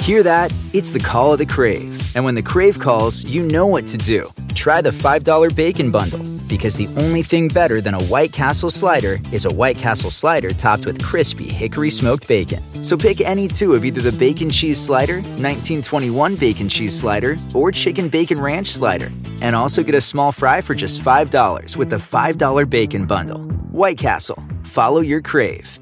Hear that? It's the call of the Crave. And when the Crave calls, you know what to do. Try the $5 Bacon Bundle, because the only thing better than a White Castle slider is a White Castle slider topped with crispy hickory smoked bacon. So pick any two of either the Bacon Cheese Slider, 1921 Bacon Cheese Slider, or Chicken Bacon Ranch Slider. And also get a small fry for just $5 with the $5 Bacon Bundle. White Castle. Follow your Crave.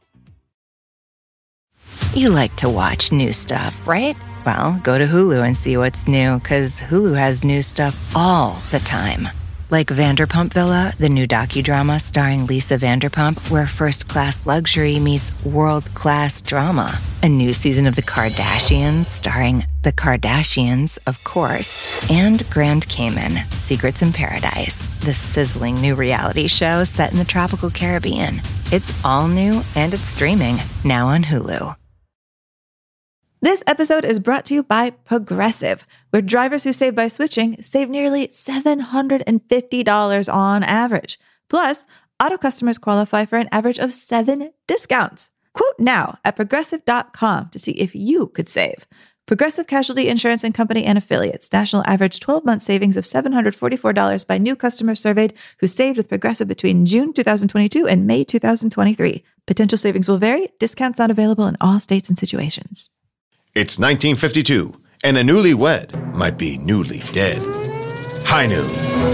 You like to watch new stuff, right? Well, go to Hulu and see what's new, because Hulu has new stuff all the time. Like Vanderpump Villa, the new docudrama starring Lisa Vanderpump, where first-class luxury meets world-class drama. A new season of The Kardashians starring The Kardashians, of course. And Grand Cayman, Secrets in Paradise, the sizzling new reality show set in the tropical Caribbean. It's all new and it's streaming now on Hulu. This episode is brought to you by Progressive, where drivers who save by switching save nearly $750 on average. Plus, auto customers qualify for an average of 7 discounts. Quote now at Progressive.com to see if you could save. Progressive Casualty Insurance and Company and Affiliates. National average 12-month savings of $744 by new customers surveyed who saved with Progressive between June 2022 and May 2023. Potential savings will vary. Discounts not available in all states and situations. It's 1952, and a newlywed might be newly dead. High noon.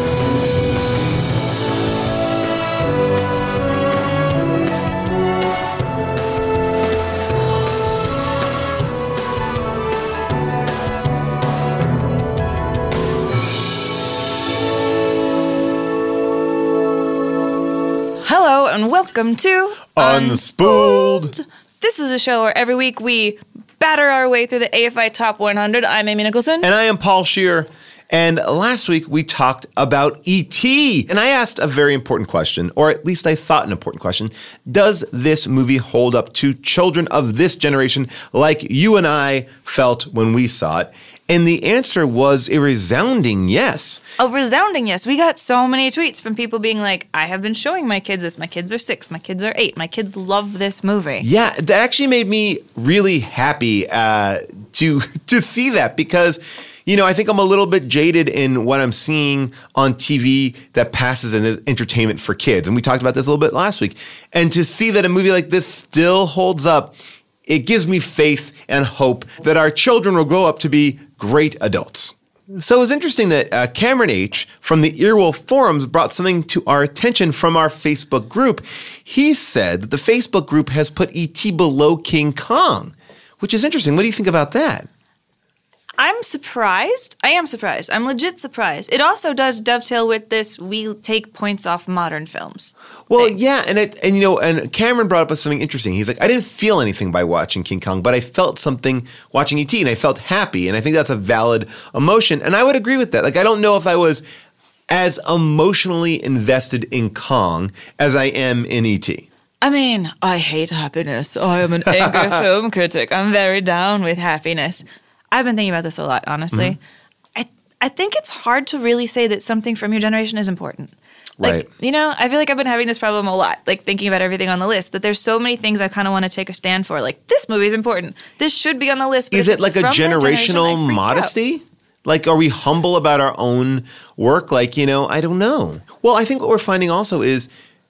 Hello and welcome to Unspooled. This is a show where every week we batter our way through the AFI Top 100. I'm Amy Nicholson. And I am Paul Scheer. And last week we talked about E.T. And I asked a very important question, or at least I thought an important question. Does this movie hold up to children of this generation like you and I felt when we saw it? And the answer was a resounding yes. A resounding yes. We got so many tweets from people being like, I have been showing my kids this. My kids are 6. My kids are 8. My kids love this movie. Yeah, that actually made me really happy to see that because, you know, I think I'm a little bit jaded in what I'm seeing on TV that passes as entertainment for kids. And we talked about this a little bit last week. And to see that a movie like this still holds up, it gives me faith and hope that our children will grow up to be great adults. So it was interesting that Cameron H. from the Earwolf Forums brought something to our attention from our Facebook group. He said that the Facebook group has put E.T. below King Kong, which is interesting. What do you think about that? I'm surprised. I am surprised. I'm legit surprised. It also does dovetail with this we take points off modern films. Well, yeah, and Cameron brought up something interesting. He's like, I didn't feel anything by watching King Kong, but I felt something watching E.T. and I felt happy, and I think that's a valid emotion, and I would agree with that. Like, I don't know if I was as emotionally invested in Kong as I am in E.T. I mean, I hate happiness. I am an angry film critic. I'm very down with happiness. I've been thinking about this a lot, honestly. Mm-hmm. I think it's hard to really say that something from your generation is important. Like, right. You know, I feel like I've been having this problem a lot, like thinking about everything on the list, that there's so many things I kind of want to take a stand for. Like, this movie is important. This should be on the list. But is it like a generational modesty? Like, are we humble about our own work? Like, you know, I don't know. Well, I think what we're finding also is,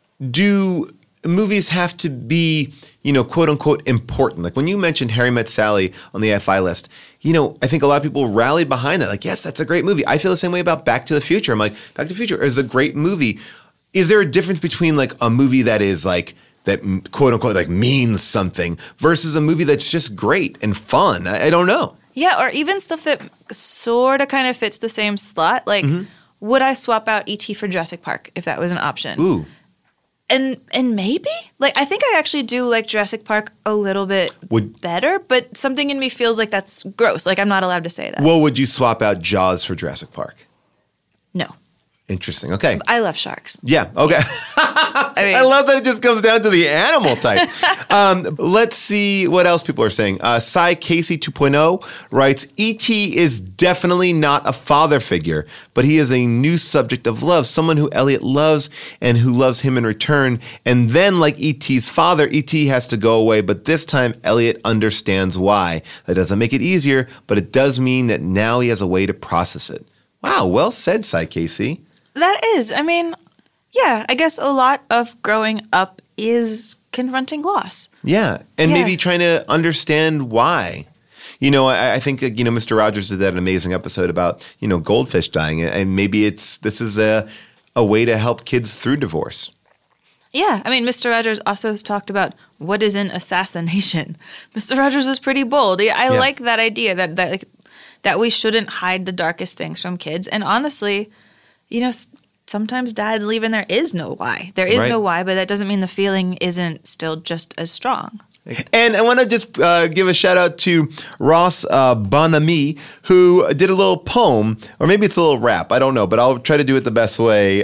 do movies have to be, you know, quote unquote important? Like when you mentioned Harry Met Sally on the AFI list, you know, I think a lot of people rallied behind that. Like, yes, that's a great movie. I feel the same way about Back to the Future. I'm like, Back to the Future is a great movie. Is there a difference between like a movie that is like, that quote unquote like means something versus a movie that's just great and fun? I don't know. Yeah, or even stuff that sort of kind of fits the same slot. Like, would I swap out E.T. for Jurassic Park if that was an option? Ooh. And maybe? Like, I think I actually do like Jurassic Park a little bit better, but something in me feels like that's gross. Like, I'm not allowed to say that. Well, would you swap out Jaws for Jurassic Park? No. Interesting. Okay. I love sharks. Yeah. Okay. I love that it just comes down to the animal type. Let's see what else people are saying. Cy Casey 2.0 writes, E.T. is definitely not a father figure, but he is a new subject of love, someone who Elliot loves and who loves him in return. And then, like E.T.'s father, E.T. has to go away, but this time Elliot understands why. That doesn't make it easier, but it does mean that now he has a way to process it. Wow, well said, Cy Casey. That is. I mean, yeah, I guess a lot of growing up is confronting loss. Yeah, and maybe trying to understand why. You know, I think, Mr. Rogers did that amazing episode about, goldfish dying. And maybe this is a way to help kids through divorce. Yeah, I mean, Mr. Rogers also has talked about what is an assassination. Mr. Rogers was pretty bold. I like that idea that we shouldn't hide the darkest things from kids. And honestly, sometimes dad leaving there is no why. There is no why, but that doesn't mean the feeling isn't still just as strong. And I want to just give a shout out to Ross Bonamy, who did a little poem, or maybe it's a little rap. I don't know, but I'll try to do it the best way,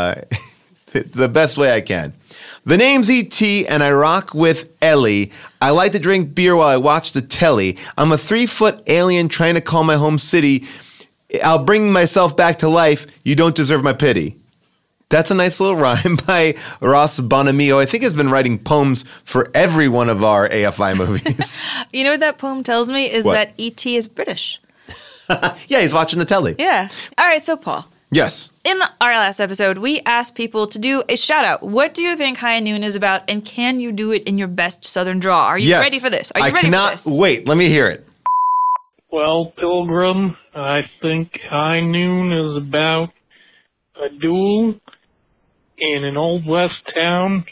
the best way I can. The name's E.T. and I rock with Ellie. I like to drink beer while I watch the telly. I'm a 3-foot alien trying to call my home city. I'll bring myself back to life. You don't deserve my pity. That's a nice little rhyme by Ross Bonamio. I think has been writing poems for every one of our AFI movies. You know what that poem tells me is that E.T. is British. Yeah, he's watching the telly. Yeah. All right, so Paul. Yes. In our last episode, we asked people to do a shout-out. What do you think High Noon is about, and can you do it in your best Southern drawl? Are you ready for this? Are you ready for this? Wait. Let me hear it. Well, Pilgrim, I think High Noon is about a duel in an old west town.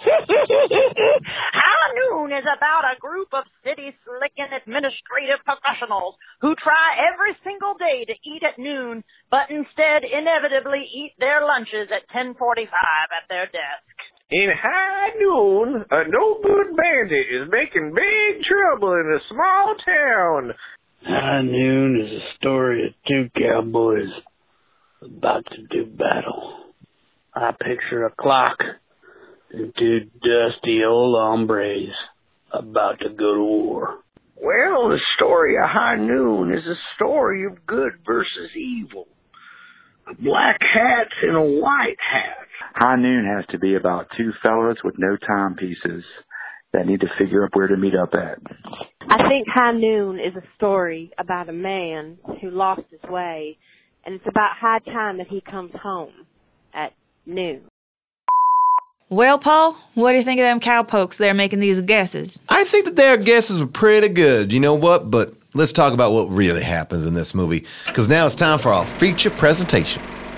High Noon is about a group of city-slicking administrative professionals who try every single day to eat at noon, but instead inevitably eat their lunches at 10:45 at their desk. In High Noon, a no-good bandit is making big trouble in a small town. High Noon is a story of two cowboys about to do battle. I picture a clock and two dusty old hombres about to go to war. Well, the story of High Noon is a story of good versus evil. A black hat and a white hat. High Noon has to be about two fellas with no timepieces that need to figure out where to meet up at. I think High Noon is a story about a man who lost his way, and it's about high time that he comes home at noon. Well, Paul, what do you think of them cowpokes there making these guesses? I think that their guesses were pretty good. You know what? But let's talk about what really happens in this movie, because now it's time for our feature presentation.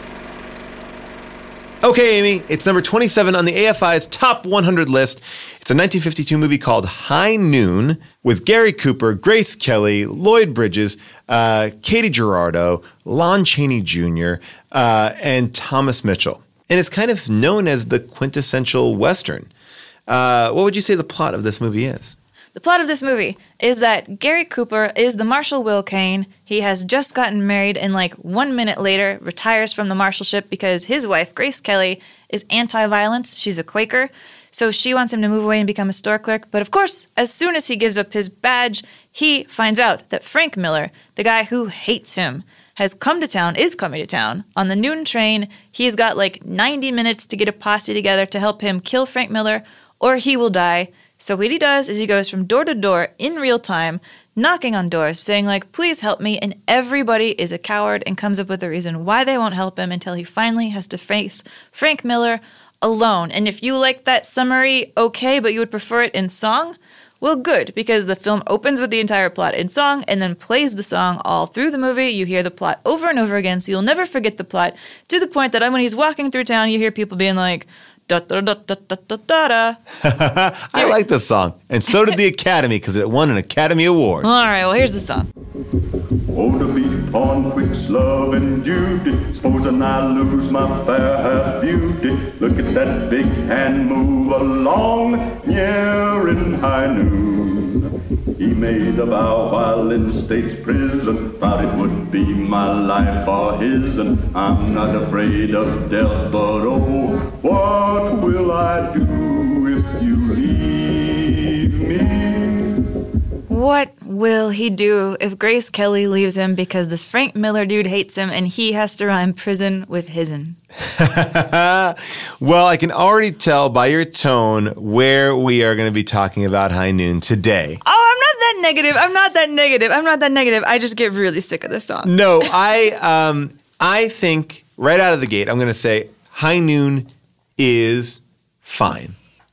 Okay, Amy, it's number 27 on the AFI's Top 100 list. It's a 1952 movie called High Noon with Gary Cooper, Grace Kelly, Lloyd Bridges, Katie Girardo, Lon Chaney Jr., and Thomas Mitchell. And it's kind of known as the quintessential Western. What would you say the plot of this movie is? The plot of this movie is that Gary Cooper is the Marshal Will Kane. He has just gotten married and 1 minute later retires from the marshalship because his wife, Grace Kelly, is anti-violence. She's a Quaker. So she wants him to move away and become a store clerk. But of course, as soon as he gives up his badge, he finds out that Frank Miller, the guy who hates him, is coming to town on the noon train. He's got 90 minutes to get a posse together to help him kill Frank Miller or he will die. So what he does is he goes from door to door in real time, knocking on doors, saying please help me. And everybody is a coward and comes up with a reason why they won't help him until he finally has to face Frank Miller alone. And if you like that summary, okay, but you would prefer it in song, well, good, because the film opens with the entire plot in song and then plays the song all through the movie. You hear the plot over and over again, so you'll never forget the plot, to the point that when he's walking through town, you hear people being like, da-da-da-da-da-da-da. I like this song, and so did the Academy, because it won an Academy Award. All right, well, here's the song. Oh, to meet on quick's love and duty, supposing I lose my fair half beauty. Look at that big hand move along, yeah, in High Noon. He made a vow while in state's prison, vowed it would be my life or his, and I'm not afraid of death, but oh, what will I do if you leave me? What will he do if Grace Kelly leaves him because this Frank Miller dude hates him and he has to rhyme prison with his'n? Well, I can already tell by your tone where we are going to be talking about High Noon today. Oh, I'm not that negative. I just get really sick of this song. No, I think right out of the gate, I'm going to say High Noon is fine.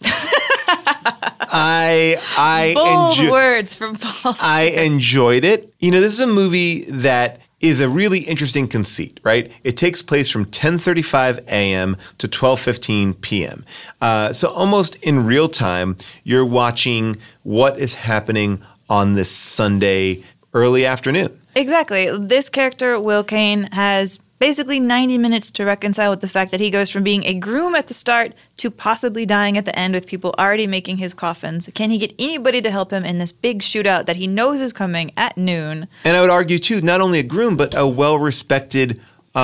Bold words from Paul Schrader. I enjoyed it. You know, this is a movie that is a really interesting conceit, right? It takes place from 10:35 a.m. to 12:15 p.m. So almost in real time, you're watching what is happening on this Sunday early afternoon. Exactly. This character, Will Kane, has basically 90 minutes to reconcile with the fact that he goes from being a groom at the start to possibly dying at the end with people already making his coffins. Can he get anybody to help him in this big shootout that he knows is coming at noon? And I would argue, too, not only a groom, but a well-respected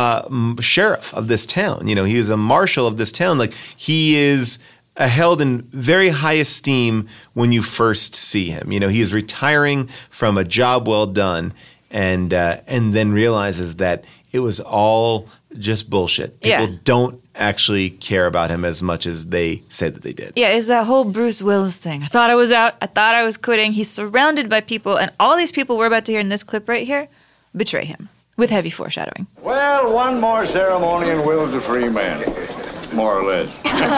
sheriff of this town. You know, he is a marshal of this town. Like, he is held in very high esteem when you first see him. You know, he is retiring from a job well done and then realizes that it was all just bullshit. People don't actually care about him as much as they said that they did. Yeah, it's that whole Bruce Willis thing. I thought I was out. I thought I was quitting. He's surrounded by people, and all these people we're about to hear in this clip right here betray him with heavy foreshadowing. Well, one more ceremony and Will's a free man. More or less.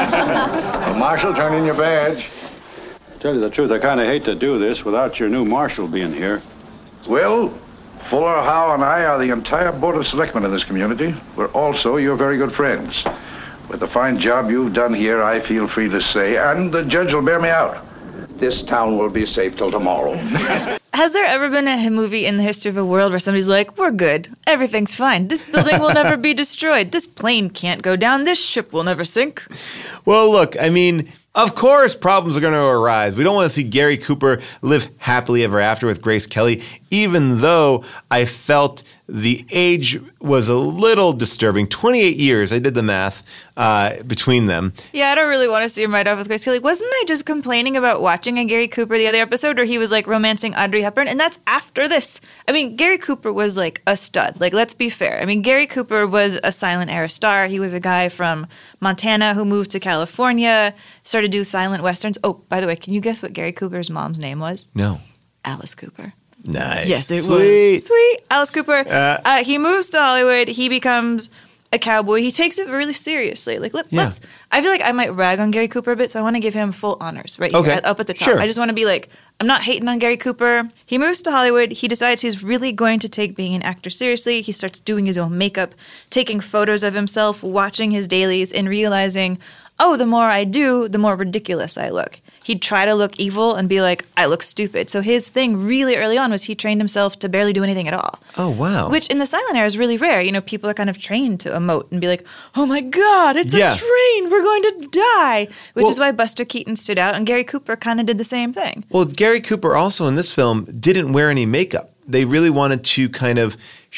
Well, Marshal, turn in your badge. Tell you the truth, I kind of hate to do this without your new marshal being here. Will, Fuller, Howe, and I are the entire Board of Selectmen in this community. We're also your very good friends. With the fine job you've done here, I feel free to say, and the judge will bear me out, this town will be safe till tomorrow. Has there ever been a movie in the history of the world where somebody's like, we're good, everything's fine, this building will never be destroyed, this plane can't go down, this ship will never sink? Well, look, I mean, of course problems are going to arise. We don't want to see Gary Cooper live happily ever after with Grace Kelly, even though I felt the age was a little disturbing. 28 years, I did the math between them. Yeah, I don't really want to see him right off with Grace Kelly. Wasn't I just complaining about watching a Gary Cooper the other episode where he was like romancing Audrey Hepburn? And that's after this. I mean, Gary Cooper was like a stud. Like, let's be fair. I mean, Gary Cooper was a silent era star. He was a guy from Montana who moved to California, started to do silent westerns. Oh, by the way, can you guess what Gary Cooper's mom's name was? No. Alice Cooper. Nice. Yes, it Sweet. was. Sweet. Alice Cooper. He moves to Hollywood. He becomes a cowboy. He takes it really seriously. Like, let's. I feel like I might rag on Gary Cooper a bit, so I want to give him full honors right here, up at the top. Sure. I just want to be like, I'm not hating on Gary Cooper. He moves to Hollywood. He decides he's really going to take being an actor seriously. He starts doing his own makeup, taking photos of himself, watching his dailies, and realizing, oh, the more I do, the more ridiculous I look. He'd try to look evil and be like, I look stupid. So his thing really early on was he trained himself to barely do anything at all. Oh, wow. Which in the silent era is really rare. You know, people are kind of trained to emote and be like, oh my God, it's a train. We're going to die. Which is why Buster Keaton stood out and Gary Cooper kind of did the same thing. Well, Gary Cooper also in this film didn't wear any makeup. They really wanted to kind of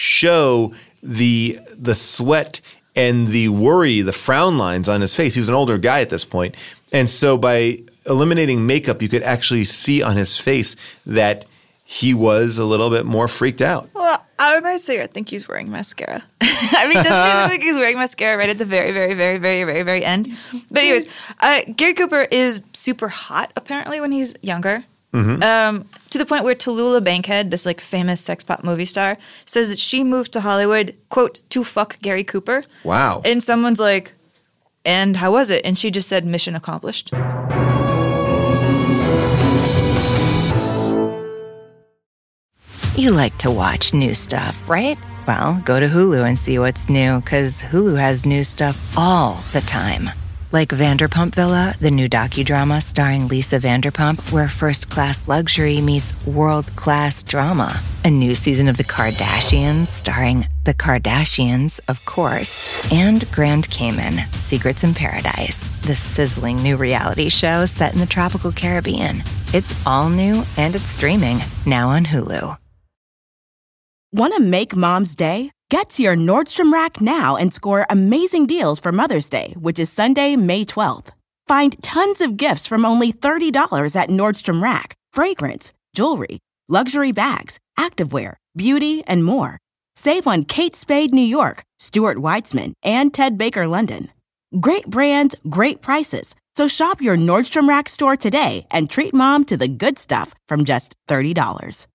show the sweat and the worry, the frown lines on his face. He was an older guy at this point. And so by eliminating makeup, you could actually see on his face that he was a little bit more freaked out. Well, I might say I think he's wearing mascara. I mean, doesn't he look like he's wearing mascara right at the very, very, very, very, very, very end? But anyways, Gary Cooper is super hot, apparently, when he's younger. Mm-hmm. To the point where Tallulah Bankhead, this like famous sex pop movie star, says that she moved to Hollywood, quote, to fuck Gary Cooper. Wow. And someone's like, and how was it? And she just said, mission accomplished. You like to watch new stuff, right? Well, go to Hulu and see what's new, because Hulu has new stuff all the time. Like Vanderpump Villa, the new docudrama starring Lisa Vanderpump, where first-class luxury meets world-class drama. A new season of The Kardashians starring The Kardashians, of course. And Grand Cayman, Secrets in Paradise, the sizzling new reality show set in the tropical Caribbean. It's all new and it's streaming now on Hulu. Want to make Mom's day? Get to your Nordstrom Rack now and score amazing deals for Mother's Day, which is Sunday, May 12th. Find tons of gifts from only $30 at Nordstrom Rack. Fragrance, jewelry, luxury bags, activewear, beauty, and more. Save on Kate Spade New York, Stuart Weitzman, and Ted Baker London. Great brands, great prices. So shop your Nordstrom Rack store today and treat Mom to the good stuff from just $30.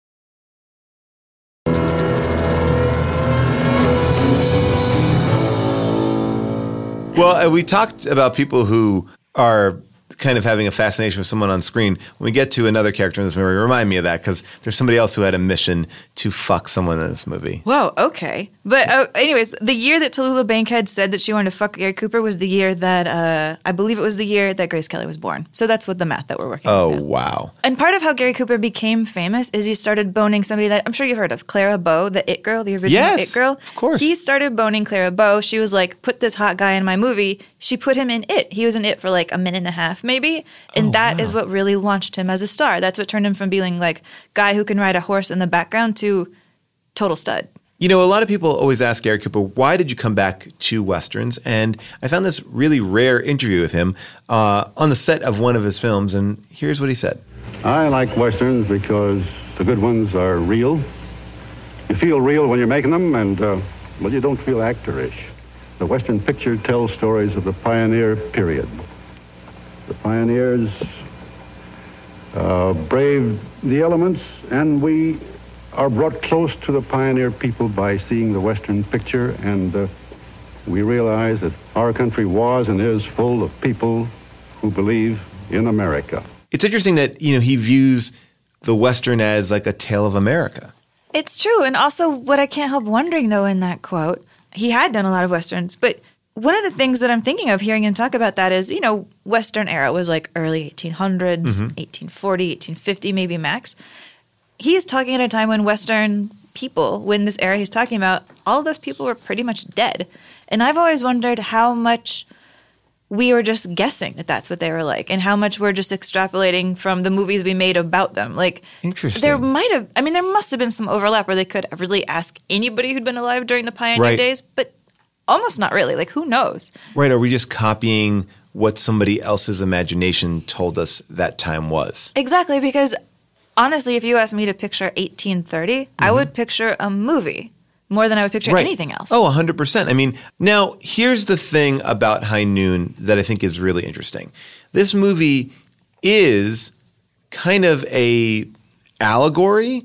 Well, we talked about people who are kind of having a fascination with someone on screen. When we get to another character in this movie, remind me of that, because there's somebody else who had a mission to fuck someone in this movie. Whoa, okay. But anyways, the year that Tallulah Bankhead said that she wanted to fuck Gary Cooper was the year that, I believe it was the year that Grace Kelly was born. So that's what the math that we're working with. Oh, wow. And part of how Gary Cooper became famous is he started boning somebody that I'm sure you've heard of, Clara Bow, the It Girl, the original It Girl. Of course. He started boning Clara Bow. She was like, put this hot guy in my movie. She put him in It. He was in It for like a minute and a half, maybe. And that is what really launched him as a star. That's what turned him from being like guy who can ride a horse in the background to total stud. You know, a lot of people always ask Gary Cooper, why did you come back to Westerns? And I found this really rare interview with him on the set of one of his films. And here's what he said. I like Westerns because the good ones are real. You feel real when you're making them, and, well, you don't feel actorish. The Western picture tells stories of the pioneer period. The pioneers braved the elements, and we are brought close to the pioneer people by seeing the Western picture, and we realize that our country was and is full of people who believe in America. It's interesting that, you know, he views the Western as like a tale of America. It's true. And also what I can't help wondering, though, in that quote, he had done a lot of Westerns, but one of the things that I'm thinking of hearing him talk about that is, you know, Western era was like early 1800s, 1840, 1850, maybe max. He is talking at a time when Western people, when this era he's talking about, all of those people were pretty much dead. And I've always wondered how much we were just guessing that that's what they were like and how much we're just extrapolating from the movies we made about them. Like, interesting. There must have been some overlap where they could really ask anybody who'd been alive during the pioneer days, but almost not really. Like, who knows? Right. Are we just copying what somebody else's imagination told us that time was? Exactly, because honestly, if you asked me to picture 1830, I would picture a movie more than I would picture anything else. Oh, 100%. I mean, now, here's the thing about High Noon that I think is really interesting. This movie is kind of a allegory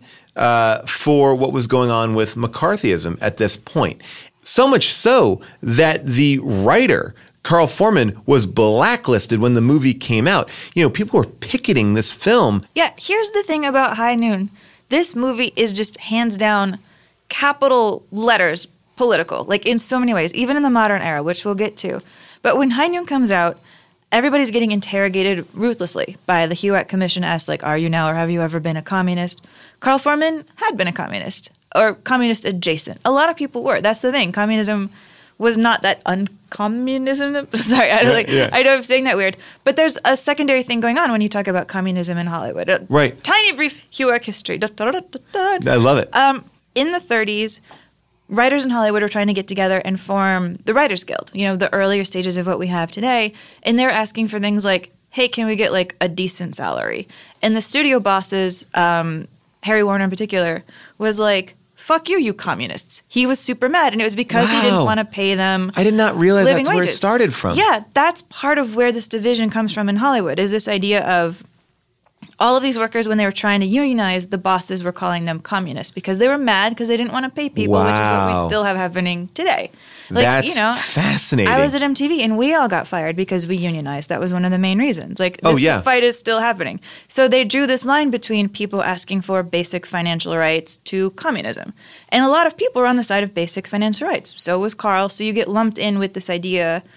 for what was going on with McCarthyism at this point. So much so that the writer, Carl Foreman, was blacklisted when the movie came out. You know, people were picketing this film. Yeah, here's the thing about High Noon. This movie is just hands down capital letters political, like in so many ways, even in the modern era, which we'll get to. But when High Noon comes out, everybody's getting interrogated ruthlessly by the HUAC Commission asks, like, are you now or have you ever been a communist? Carl Foreman had been a communist or communist adjacent. A lot of people were. That's the thing. Communism was not that uncommunism. Sorry, I know I'm saying that weird. But there's a secondary thing going on when you talk about communism in Hollywood. Right. Tiny brief HUAC history. I love it. In the 30s, writers in Hollywood were trying to get together and form the Writers Guild, you know, the earlier stages of what we have today. And they're asking for things like, hey, can we get like a decent salary? And the studio bosses, Harry Warner in particular, was like, fuck you, you communists. He was super mad. And it was because he didn't want to pay them I did not realize living that's wages. Where it started from. Yeah, that's part of where this division comes from in Hollywood, is this idea of all of these workers, when they were trying to unionize, the bosses were calling them communists because they were mad because they didn't want to pay people, which is what we still have happening today. Like, That's you know, fascinating. I was at MTV and we all got fired because we unionized. That was one of the main reasons. Like, this fight is still happening. So they drew this line between people asking for basic financial rights to communism. And a lot of people were on the side of basic financial rights. So was Carl. So you get lumped in with this idea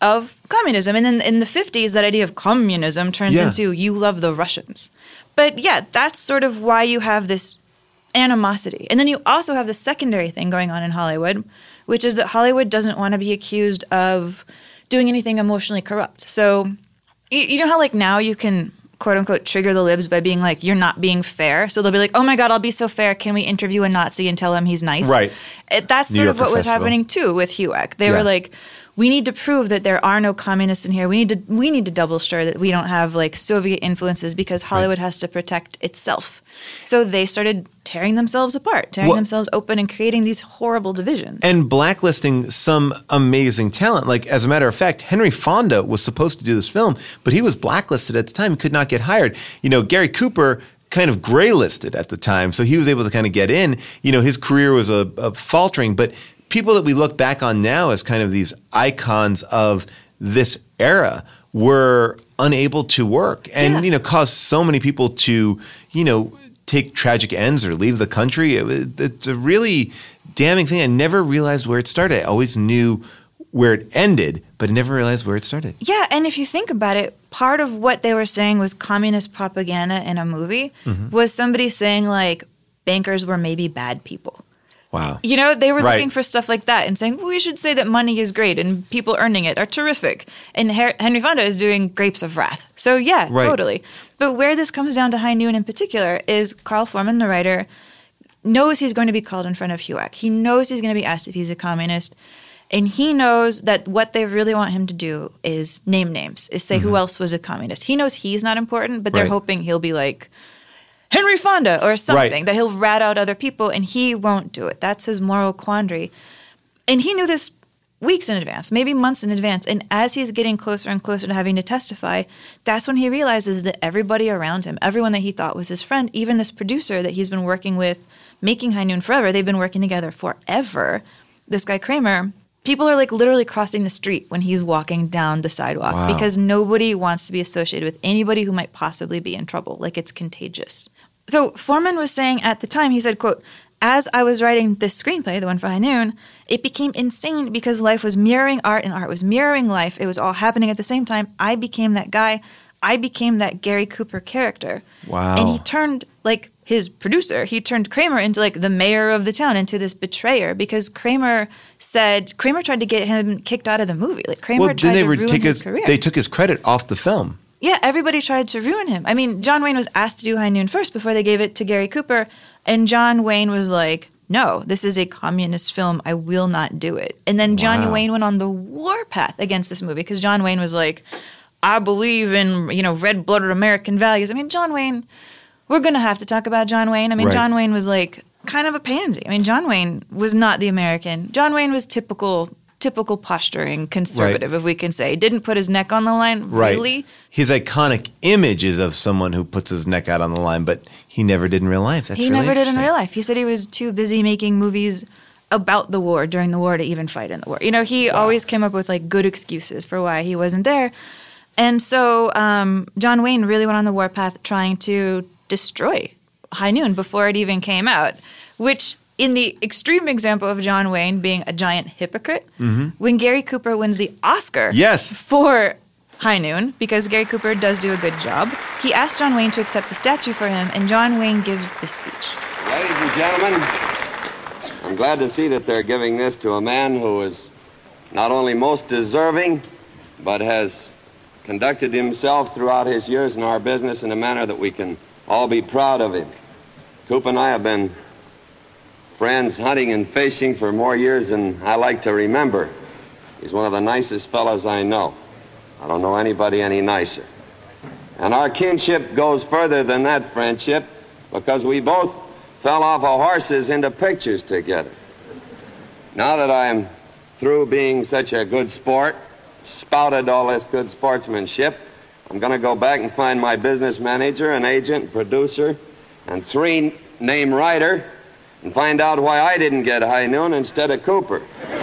of communism. And then in the 50s, that idea of communism turns Yeah. into you love the Russians. But yeah, that's sort of why you have this animosity. And then you also have the secondary thing going on in Hollywood, which is that Hollywood doesn't want to be accused of doing anything emotionally corrupt. So you know how like now you can quote unquote trigger the libs by being like, you're not being fair. So they'll be like, oh my God, I'll be so fair. Can we interview a Nazi and tell him he's nice? Right. That's New sort of Yorker what was Festival. happening too with HUAC. They Yeah. were like, we need to prove that there are no communists in here. We need to double sure that we don't have like Soviet influences because Hollywood has to protect itself. So they started tearing themselves apart, tearing Well- themselves open and creating these horrible divisions. And blacklisting some amazing talent. Like, as a matter of fact, Henry Fonda was supposed to do this film, but he was blacklisted at the time. He could not get hired. You know, Gary Cooper kind of gray-listed at the time, so he was able to kind of get in. You know, his career was a faltering, but people that we look back on now as kind of these icons of this era were unable to work and, you know, caused so many people to, you know, take tragic ends or leave the country. It's a really damning thing. I never realized where it started. I always knew where it ended, but I never realized where it started. Yeah, and if you think about it, part of what they were saying was communist propaganda in a movie was somebody saying like bankers were maybe bad people. Wow. You know, they were Right. looking for stuff like that and saying, well, we should say that money is great and people earning it are terrific. And Henry Fonda is doing Grapes of Wrath. So yeah, Right. totally. But where this comes down to High Noon in particular is Carl Foreman, the writer, knows he's going to be called in front of HUAC. He knows he's going to be asked if he's a communist. And he knows that what they really want him to do is name names, is say who else was a communist. He knows he's not important, but they're Right. hoping he'll be like, Henry Fonda or something, Right. that he'll rat out other people, and he won't do it. That's his moral quandary. And he knew this weeks in advance, maybe months in advance. And as he's getting closer and closer to having to testify, that's when he realizes that everybody around him, everyone that he thought was his friend, even this producer that he's been working with, making High Noon forever, they've been working together forever, this guy Kramer, people are like literally crossing the street when he's walking down the sidewalk Wow. because nobody wants to be associated with anybody who might possibly be in trouble. Like it's contagious. So Foreman was saying at the time, he said, quote, as I was writing this screenplay, the one for High Noon, it became insane because life was mirroring art and art was mirroring life. It was all happening at the same time. I became that guy. I became that Gary Cooper character. Wow. And he turned, like his producer, he turned Kramer into like the mayor of the town, into this betrayer because Kramer tried to get him kicked out of the movie. Like Kramer tried to ruin his career. They took his credit off the film. Yeah, everybody tried to ruin him. I mean, John Wayne was asked to do High Noon first before they gave it to Gary Cooper. And John Wayne was like, no, this is a communist film. I will not do it. And then John Wow. Wayne went on the warpath against this movie because John Wayne was like, I believe in, you know, red-blooded American values. I mean, John Wayne, we're going to have to talk about John Wayne. I mean, Right. John Wayne was like kind of a pansy. I mean, John Wayne was not the American. John Wayne was typical posturing conservative, Right. if we can say. Didn't put his neck on the line, Right. really. His iconic image is of someone who puts his neck out on the line, but he never did in real life. That's He really never did in interesting. real life. He said he was too busy making movies about the war during the war to even fight in the war. You know, he always came up with like good excuses for why he wasn't there. And so John Wayne really went on the warpath trying to destroy High Noon before it even came out, which in the extreme example of John Wayne being a giant hypocrite, when Gary Cooper wins the Oscar Yes. for High Noon, because Gary Cooper does do a good job, he asked John Wayne to accept the statue for him, and John Wayne gives this speech. Ladies and gentlemen, I'm glad to see that they're giving this to a man who is not only most deserving, but has conducted himself throughout his years in our business in a manner that we can all be proud of him. Coop and I have been friends hunting and fishing for more years than I like to remember. He's one of the nicest fellows I know. I don't know anybody any nicer. And our kinship goes further than that friendship because we both fell off of horses into pictures together. Now that I am through being such a good sport, spouted all this good sportsmanship, I'm going to go back and find my business manager, an agent, producer, and 3-name writer and find out why I didn't get High Noon instead of Cooper. Of course,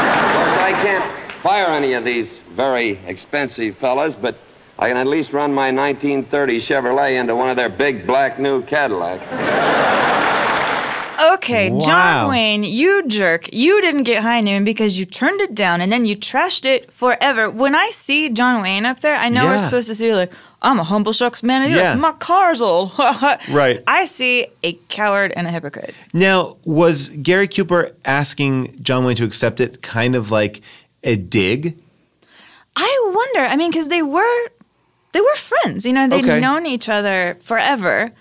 I can't fire any of these very expensive fellas, but I can at least run my 1930 Chevrolet into one of their big black new Cadillacs. Okay, Wow. John Wayne, you jerk. You didn't get High Noon because you turned it down and then you trashed it forever. When I see John Wayne up there, I know we're Yeah. supposed to see like, I'm a humble shucks man. And Yeah. like, my car's old. Right. I see a coward and a hypocrite. Now, was Gary Cooper asking John Wayne to accept it kind of like a dig? I wonder. I mean, because they were friends. You know, they'd Okay. known each other forever.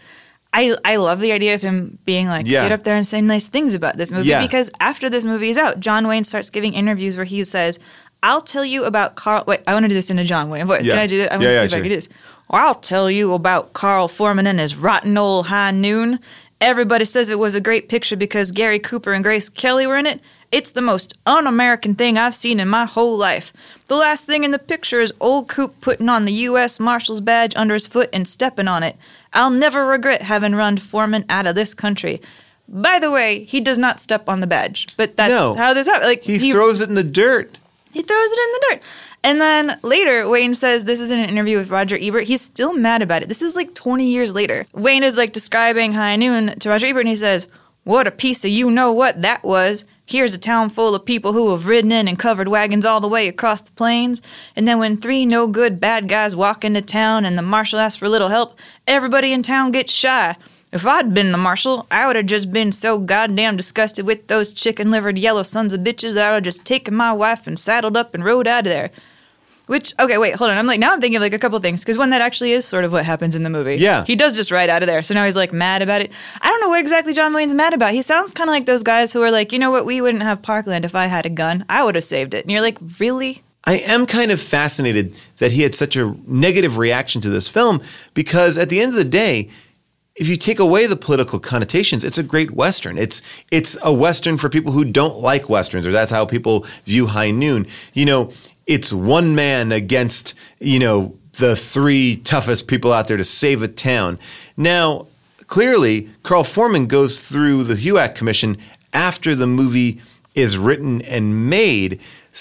I love the idea of him being like, Yeah. get up there and say nice things about this movie. Yeah. Because after this movie is out, John Wayne starts giving interviews where he says, I'll tell you about Carl. Wait, I want to do this in a John Wayne voice. Yeah. Can I do that? I want Yeah, to see yeah, if I sure. can do this. Or I'll tell you about Carl Foreman and his rotten old High Noon. Everybody says it was a great picture because Gary Cooper and Grace Kelly were in it. It's the most un-American thing I've seen in my whole life. The last thing in the picture is old Coop putting on the U.S. Marshal's badge under his foot and stepping on it. I'll never regret having run Foreman out of this country. By the way, he does not step on the badge, but that's No. how this happens. Like He throws it in the dirt. He throws it in the dirt. And then later, Wayne says, this is in an interview with Roger Ebert, he's still mad about it. This is like 20 years later. Wayne is like describing High Noon to Roger Ebert, and he says, what a piece of you-know-what that was. Here's a town full of people who have ridden in and covered wagons all the way across the plains. And then when 3 no-good bad guys walk into town and the marshal asks for a little help, everybody in town gets shy. If I'd been the marshal, I would have just been so goddamn disgusted with those chicken-livered yellow sons of bitches that I would have just taken my wife and saddled up and rode out of there. Which, okay, wait, hold on. Now I'm thinking of like a couple things. Because one, that actually is sort of what happens in the movie. Yeah. He does just ride out of there. So now he's like mad about it. I don't know what exactly John Wayne's mad about. He sounds kind of like those guys who are like, you know what, we wouldn't have Parkland if I had a gun. I would have saved it. And you're like, really? I am kind of fascinated that he had such a negative reaction to this film because at the end of the day, if you take away the political connotations, it's a great Western. It's a Western for people who don't like Westerns, or that's how people view High Noon. You know, it's one man against, you know, the 3 toughest people out there to save a town. Now, clearly, Carl Foreman goes through the HUAC Commission after the movie is written and made.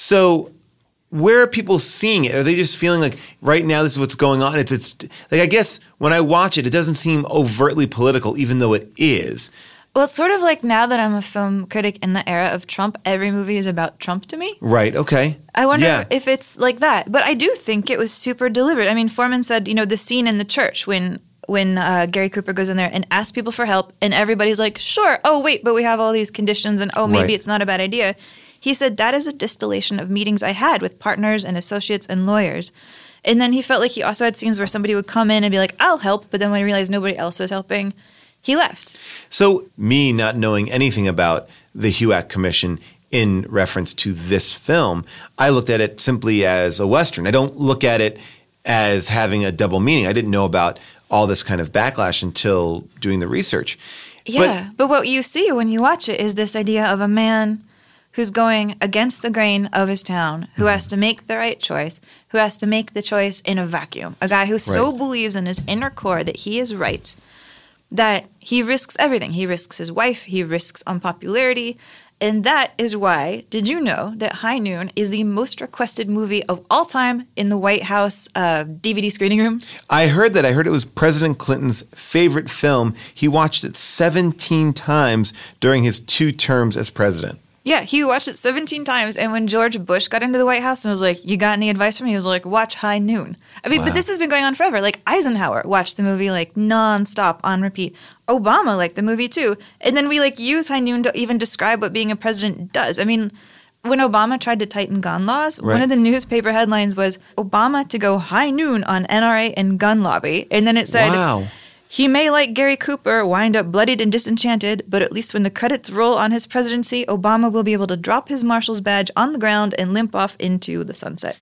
So where are people seeing it? Are they just feeling like right now this is what's going on? It's like, I guess when I watch it, it doesn't seem overtly political, even though it is. Well, it's sort of like now that I'm a film critic in the era of Trump, every movie is about Trump to me. Right. Okay. I wonder Yeah. if it's like that. But I do think it was super deliberate. I mean, Foreman said, you know, the scene in the church when Gary Cooper goes in there and asks people for help and everybody's like, sure, oh, wait, but we have all these conditions and, oh, maybe Right. it's not a bad idea. He said, that is a distillation of meetings I had with partners and associates and lawyers. And then he felt like he also had scenes where somebody would come in and be like, I'll help. But then when he realized nobody else was helping, he left. So me not knowing anything about the HUAC Commission in reference to this film, I looked at it simply as a Western. I don't look at it as having a double meaning. I didn't know about all this kind of backlash until doing the research. Yeah, but what you see when you watch it is this idea of a man who's going against the grain of his town, who has to make the right choice, who has to make the choice in a vacuum. A guy who so Right. believes in his inner core that he is right, that he risks everything. He risks his wife, he risks unpopularity, and that is why, did you know that High Noon is the most requested movie of all time in the White House DVD screening room? I heard that. I heard it was President Clinton's favorite film. He watched it 17 times during his 2 terms as president. Yeah, he watched it 17 times, and when George Bush got into the White House and was like, you got any advice for me? He was like, watch High Noon. I mean, Wow. but this has been going on forever. Like, Eisenhower watched the movie, like, nonstop, on repeat. Obama liked the movie, too. And then we, like, use High Noon to even describe what being a president does. I mean, when Obama tried to tighten gun laws, one Right. of the newspaper headlines was, Obama to go high noon on NRA and gun lobby. And then it said, Wow. he may, like Gary Cooper, wind up bloodied and disenchanted, but at least when the credits roll on his presidency, Obama will be able to drop his marshal's badge on the ground and limp off into the sunset.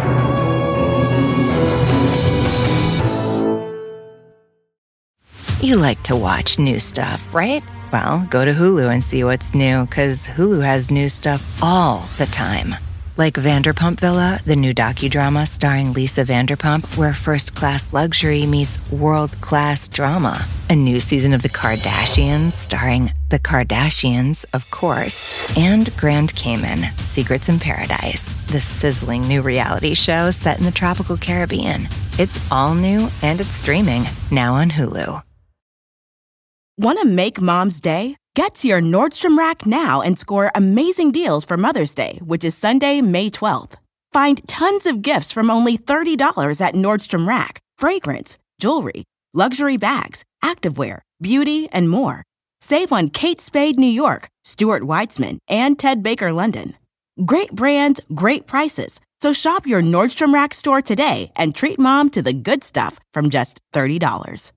You like to watch new stuff, right? Well, go to Hulu and see what's new, because Hulu has new stuff all the time. Like Vanderpump Villa, the new docudrama starring Lisa Vanderpump, where first-class luxury meets world-class drama. A new season of The Kardashians starring The Kardashians, of course. And Grand Cayman, Secrets in Paradise, the sizzling new reality show set in the tropical Caribbean. It's all new and it's streaming now on Hulu. Want to make Mom's day? Get to your Nordstrom Rack now and score amazing deals for Mother's Day, which is Sunday, May 12th. Find tons of gifts from only $30 at Nordstrom Rack. Fragrance, jewelry, luxury bags, activewear, beauty, and more. Save on Kate Spade New York, Stuart Weitzman, and Ted Baker London. Great brands, great prices. So shop your Nordstrom Rack store today and treat mom to the good stuff from just $30.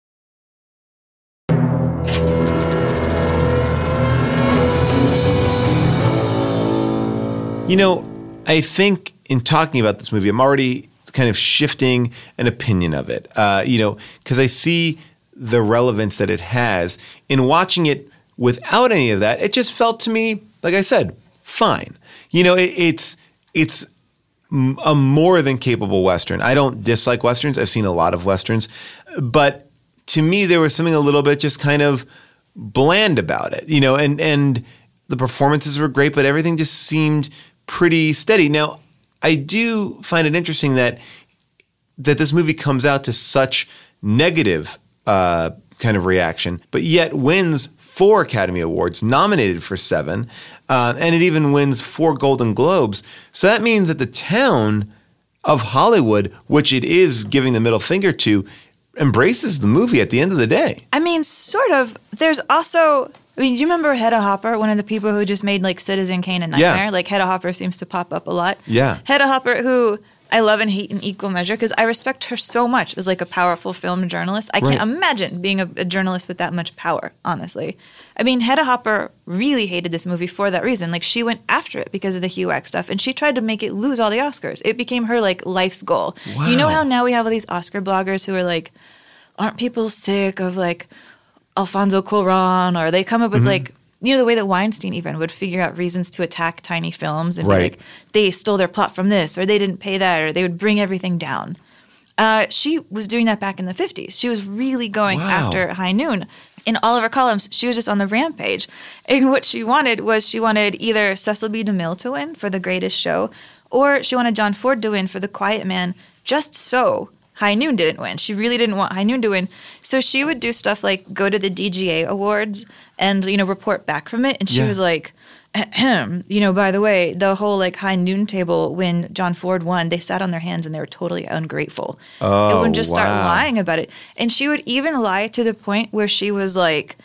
You know, I think in talking about this movie, I'm already kind of shifting an opinion of it, because I see the relevance that it has. In watching it without any of that, it just felt to me, like I said, fine. It's a more than capable Western. I don't dislike Westerns. I've seen a lot of Westerns. But to me, there was something a little bit just kind of bland about it, and the performances were great, but everything just seemed pretty steady. Now, I do find it interesting that this movie comes out to such negative kind of reaction, but yet wins 4 Academy Awards, nominated for 7, and it even wins 4 Golden Globes. So that means that the town of Hollywood, which it is giving the middle finger to, embraces the movie at the end of the day. I mean, sort of. There's also... do you remember Hedda Hopper, one of the people who just made like Citizen Kane a nightmare? Yeah. Like Hedda Hopper seems to pop up a lot. Yeah. Hedda Hopper, who I love and hate in equal measure because I respect her so much as like a powerful film journalist. I can't imagine being a journalist with that much power, honestly. I mean, Hedda Hopper really hated this movie for that reason. Like she went after it because of the HUAC stuff and she tried to make it lose all the Oscars. It became her like life's goal. Wow. You know how now we have all these Oscar bloggers who are like, aren't people sick of like Alfonso Cuarón? Or they come up with like, the way that Weinstein even would figure out reasons to attack tiny films and be like, they stole their plot from this, or they didn't pay that, or they would bring everything down. She was doing that back in the 50s. She was really going after High Noon. In all of her columns, she was just on the rampage. And what she wanted was either Cecil B. DeMille to win for The Greatest Show, or she wanted John Ford to win for The Quiet Man, just so High Noon didn't win. She really didn't want High Noon to win. So she would do stuff like go to the DGA Awards and, report back from it. And she was like, by the way, the whole like High Noon table when John Ford won, they sat on their hands and they were totally ungrateful. Oh, it wouldn't just start lying about it. And she would even lie to the point where she was like,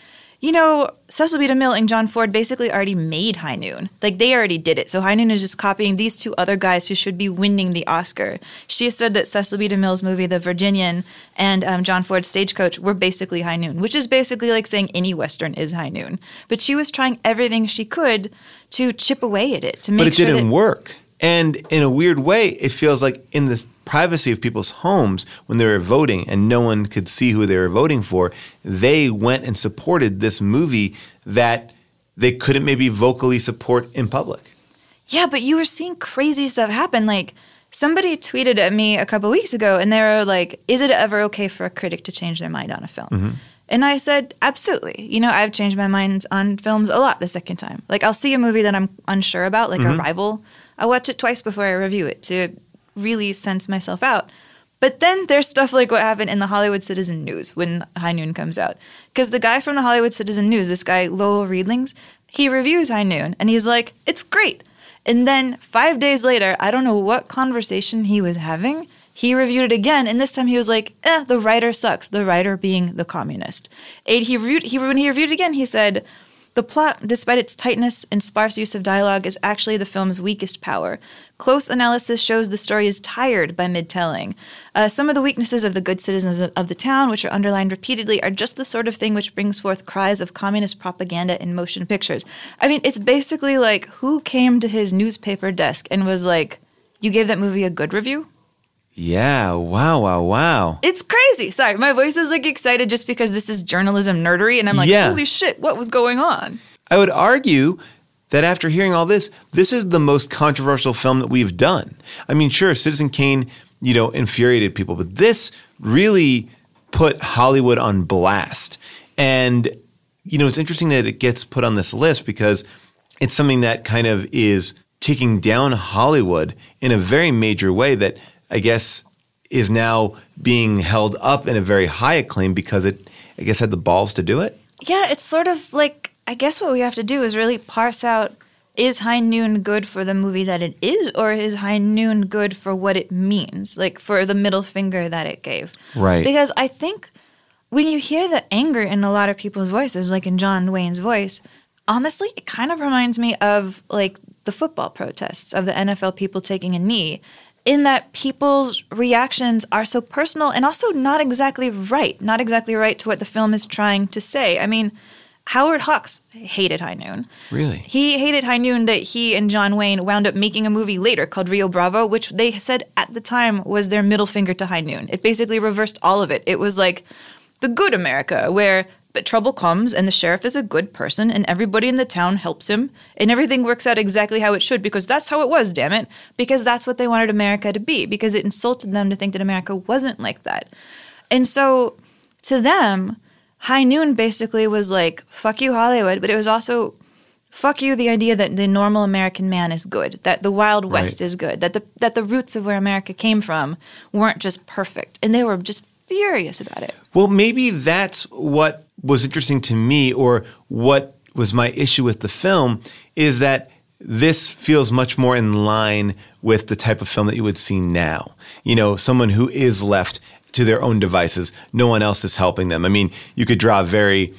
Cecil B. DeMille and John Ford basically already made High Noon. Like, they already did it. So High Noon is just copying these 2 other guys who should be winning the Oscar. She said that Cecil B. DeMille's movie, The Virginian, and John Ford's Stagecoach were basically High Noon, which is basically like saying any Western is High Noon. But she was trying everything she could to chip away at it, to make sure that... But it didn't work. And in a weird way, it feels like in the privacy of people's homes when they were voting and no one could see who they were voting for, they went and supported this movie that they couldn't maybe vocally support in public. Yeah, but you were seeing crazy stuff happen. Like, somebody tweeted at me a couple weeks ago and they were like, is it ever okay for a critic to change their mind on a film? Mm-hmm. And I said, absolutely. I've changed my mind on films a lot the second time. Like, I'll see a movie that I'm unsure about, like Arrival. I'll watch it twice before I review it to really sense myself out. But then there's stuff like what happened in the Hollywood Citizen News when High Noon comes out. Because the guy from the Hollywood Citizen News, this guy Lowell Riedlings, he reviews High Noon and he's like, it's great. And then 5 days later, I don't know what conversation he was having, he reviewed it again, and this time he was like, the writer sucks, the writer being the communist. And when he reviewed it again, he said, the plot, despite its tightness and sparse use of dialogue, is actually the film's weakest power. Close analysis shows the story is tired by mid-telling. Some of the weaknesses of the good citizens of the town, which are underlined repeatedly, are just the sort of thing which brings forth cries of communist propaganda in motion pictures. I mean, it's basically like, who came to his newspaper desk and was like, you gave that movie a good review? Yeah, wow. It's crazy. Sorry, my voice is like excited just because this is journalism nerdery, and I'm like, holy shit, what was going on? I would argue that after hearing all this, this is the most controversial film that we've done. I mean, sure, Citizen Kane, infuriated people, but this really put Hollywood on blast. And, it's interesting that it gets put on this list because it's something that kind of is taking down Hollywood in a very major way that I guess is now being held up in a very high acclaim because it, I guess, had the balls to do it. Yeah, it's sort of like, I guess what we have to do is really parse out, is High Noon good for the movie that it is, or is High Noon good for what it means, like for the middle finger that it gave? Right. Because I think when you hear the anger in a lot of people's voices, like in John Wayne's voice, honestly, it kind of reminds me of like the football protests of the NFL people taking a knee, in that people's reactions are so personal and also not exactly right to what the film is trying to say. I mean, Howard Hawks hated High Noon. Really? He hated High Noon that he and John Wayne wound up making a movie later called Rio Bravo, which they said at the time was their middle finger to High Noon. It basically reversed all of it. It was like the good America, where trouble comes and the sheriff is a good person and everybody in the town helps him and everything works out exactly how it should, because that's how it was, damn it. Because that's what they wanted America to be, because it insulted them to think that America wasn't like that. And so to them, High Noon basically was like, fuck you, Hollywood, but it was also fuck you, the idea that the normal American man is good, that the Wild West is good, that the roots of where America came from weren't just perfect. And they were just furious about it. Well, maybe that's what was interesting to me, or what was my issue with the film, is that this feels much more in line with the type of film that you would see now. You know, someone who is left to their own devices. No one else is helping them. I mean, you could draw a very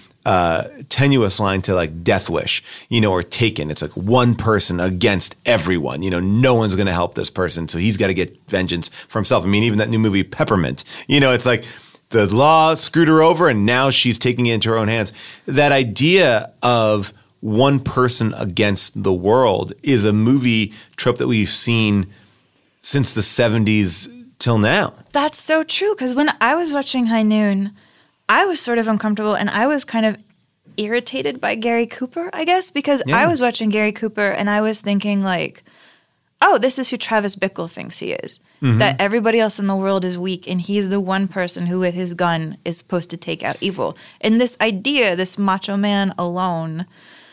tenuous line to like Death Wish, you know, or Taken. It's like one person against everyone. You know, no one's going to help this person, so he's got to get vengeance for himself. I mean, even that new movie Peppermint, you know, it's like the law screwed her over and now she's taking it into her own hands. That idea of one person against the world is a movie trope that we've seen since the 70s till now. That's so true, because when I was watching High Noon, I was sort of uncomfortable and I was kind of irritated by Gary Cooper, I guess, because I was watching Gary Cooper and I was thinking like, oh, this is who Travis Bickle thinks he is. Mm-hmm. That everybody else in the world is weak and he's the one person who with his gun is supposed to take out evil. And this idea, this macho man alone,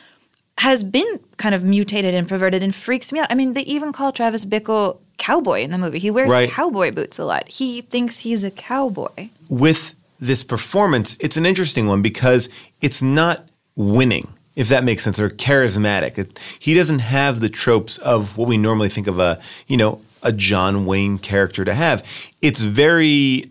has been kind of mutated and perverted and freaks me out. I mean, they even call Travis Bickle cowboy in the movie. He wears cowboy boots a lot. He thinks he's a cowboy. With this performance, it's an interesting one because it's not winning, if that makes sense, or charismatic. He doesn't have the tropes of what we normally think of a John Wayne character to have. It's very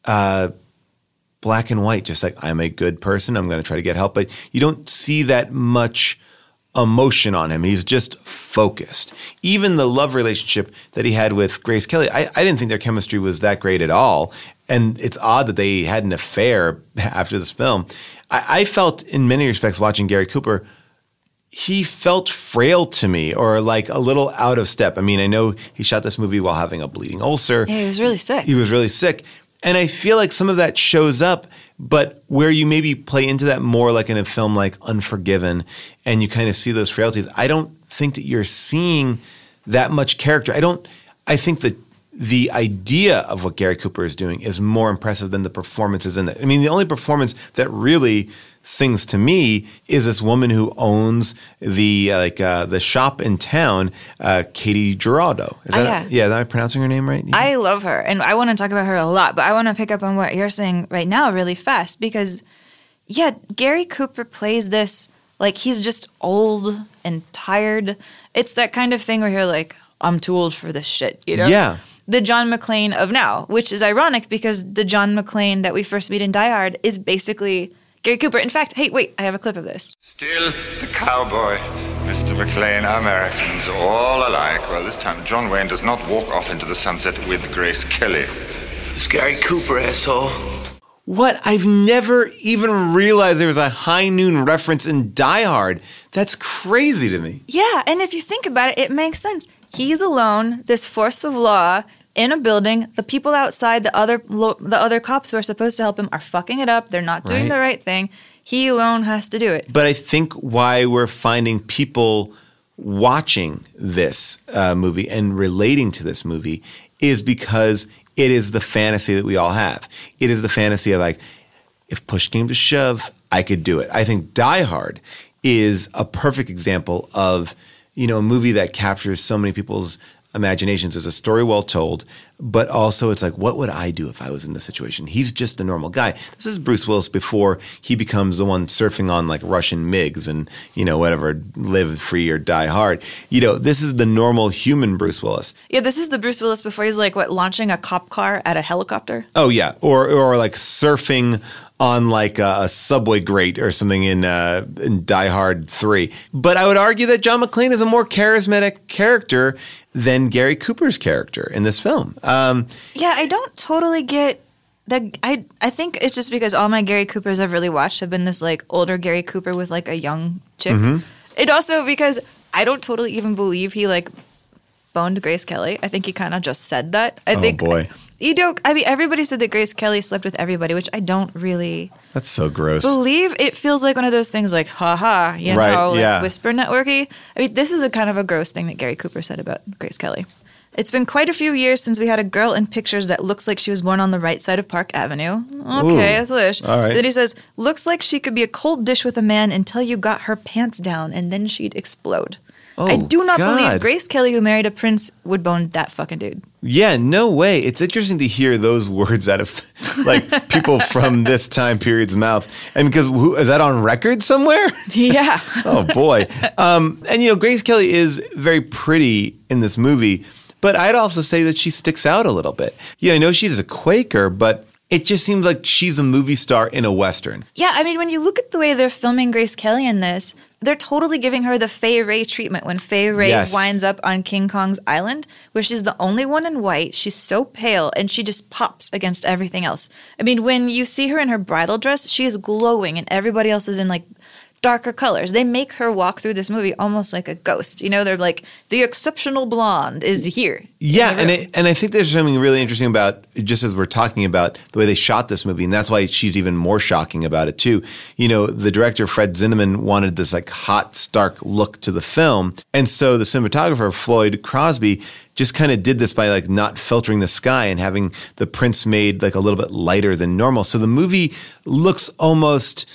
black and white, just like, I'm a good person, I'm going to try to get help. But you don't see that much emotion on him. He's just focused. Even the love relationship that he had with Grace Kelly, I didn't think their chemistry was that great at all. And it's odd that they had an affair after this film. I felt in many respects watching Gary Cooper, he felt frail to me, or like a little out of step. I mean, I know he shot this movie while having a bleeding ulcer. Yeah, he was really sick. He was really sick. And I feel like some of that shows up, but where you maybe play into that more like in a film like Unforgiven and you kind of see those frailties, I don't think that you're seeing that much character. I think that the idea of what Gary Cooper is doing is more impressive than the performances in it. I mean, the only performance that really sings to me is this woman who owns the shop in town, Katie Giraldo. Am I pronouncing her name right? Yeah. I love her, and I want to talk about her a lot, but I want to pick up on what you're saying right now really fast because, Gary Cooper plays this like he's just old and tired. It's that kind of thing where you're like, I'm too old for this shit, you know? Yeah. The John McClane of now, which is ironic because the John McClane that we first meet in Die Hard is basically Gary Cooper. In fact, hey, wait, I have a clip of this. Still the cowboy, Mr. McClane, Americans all alike. Well, this time John Wayne does not walk off into the sunset with Grace Kelly. It's Gary Cooper, asshole. What? I've never even realized there was a High Noon reference in Die Hard. That's crazy to me. Yeah, and if you think about it, it makes sense. He's alone, this force of law, in a building. The people outside, the other cops who are supposed to help him are fucking it up. They're not doing the right thing. He alone has to do it. But I think why we're finding people watching this movie and relating to this movie is because it is the fantasy that we all have. It is the fantasy of like, if push came to shove, I could do it. I think Die Hard is a perfect example of, a movie that captures so many people's imaginations. It's a story well told. but also it's like, what would I do if I was in this situation? He's just a normal guy. This is Bruce Willis before he becomes the one surfing on like Russian MiGs and, whatever, live free or die hard. This is the normal human Bruce Willis. Yeah, this is the Bruce Willis before he's like, launching a cop car at a helicopter? Oh, yeah. Or like surfing on like a subway grate or something in Die Hard 3. But I would argue that John McClane is a more charismatic character than Gary Cooper's character in this film. Yeah, I don't totally get that. I think it's just because all my Gary Coopers I've really watched have been this like older Gary Cooper with like a young chick. Mm-hmm. It also because I don't totally even believe he like boned Grace Kelly. I think he kind of just said that. I think, boy. Everybody said that Grace Kelly slept with everybody, which I don't really That's so gross. believe. It feels like one of those things like, haha, like whisper networky. I mean, this is a kind of a gross thing that Gary Cooper said about Grace Kelly. It's been quite a few years since we had a girl in pictures that looks like she was born on the right side of Park Avenue. Okay, that's a wish. All right. Then he says, looks like she could be a cold dish with a man until you got her pants down and then she'd explode. Oh, I do not God. believe Grace Kelly, who married a prince, would bone that fucking dude. Yeah, no way. It's interesting to hear those words out of like people from this time period's mouth. And because is that on record somewhere? Yeah. Oh, boy. And Grace Kelly is very pretty in this movie, but I'd also say that she sticks out a little bit. Yeah, I know she's a Quaker, but it just seems like she's a movie star in a Western. Yeah, I mean, when you look at the way they're filming Grace Kelly in this, they're totally giving her the Fay Wray treatment when Fay Wray winds up on King Kong's island, where she's the only one in white. She's so pale, and she just pops against everything else. I mean, when you see her in her bridal dress, she is glowing, and everybody else is in, like, darker colors. They make her walk through this movie almost like a ghost. They're like, the exceptional blonde is here. Yeah, and I think there's something really interesting about, just as we're talking about, the way they shot this movie, and that's why she's even more shocking about it, too. The director, Fred Zinnemann, wanted this, like, hot, stark look to the film, and so the cinematographer, Floyd Crosby, just kind of did this by, like, not filtering the sky and having the prints made, like, a little bit lighter than normal. So the movie looks almost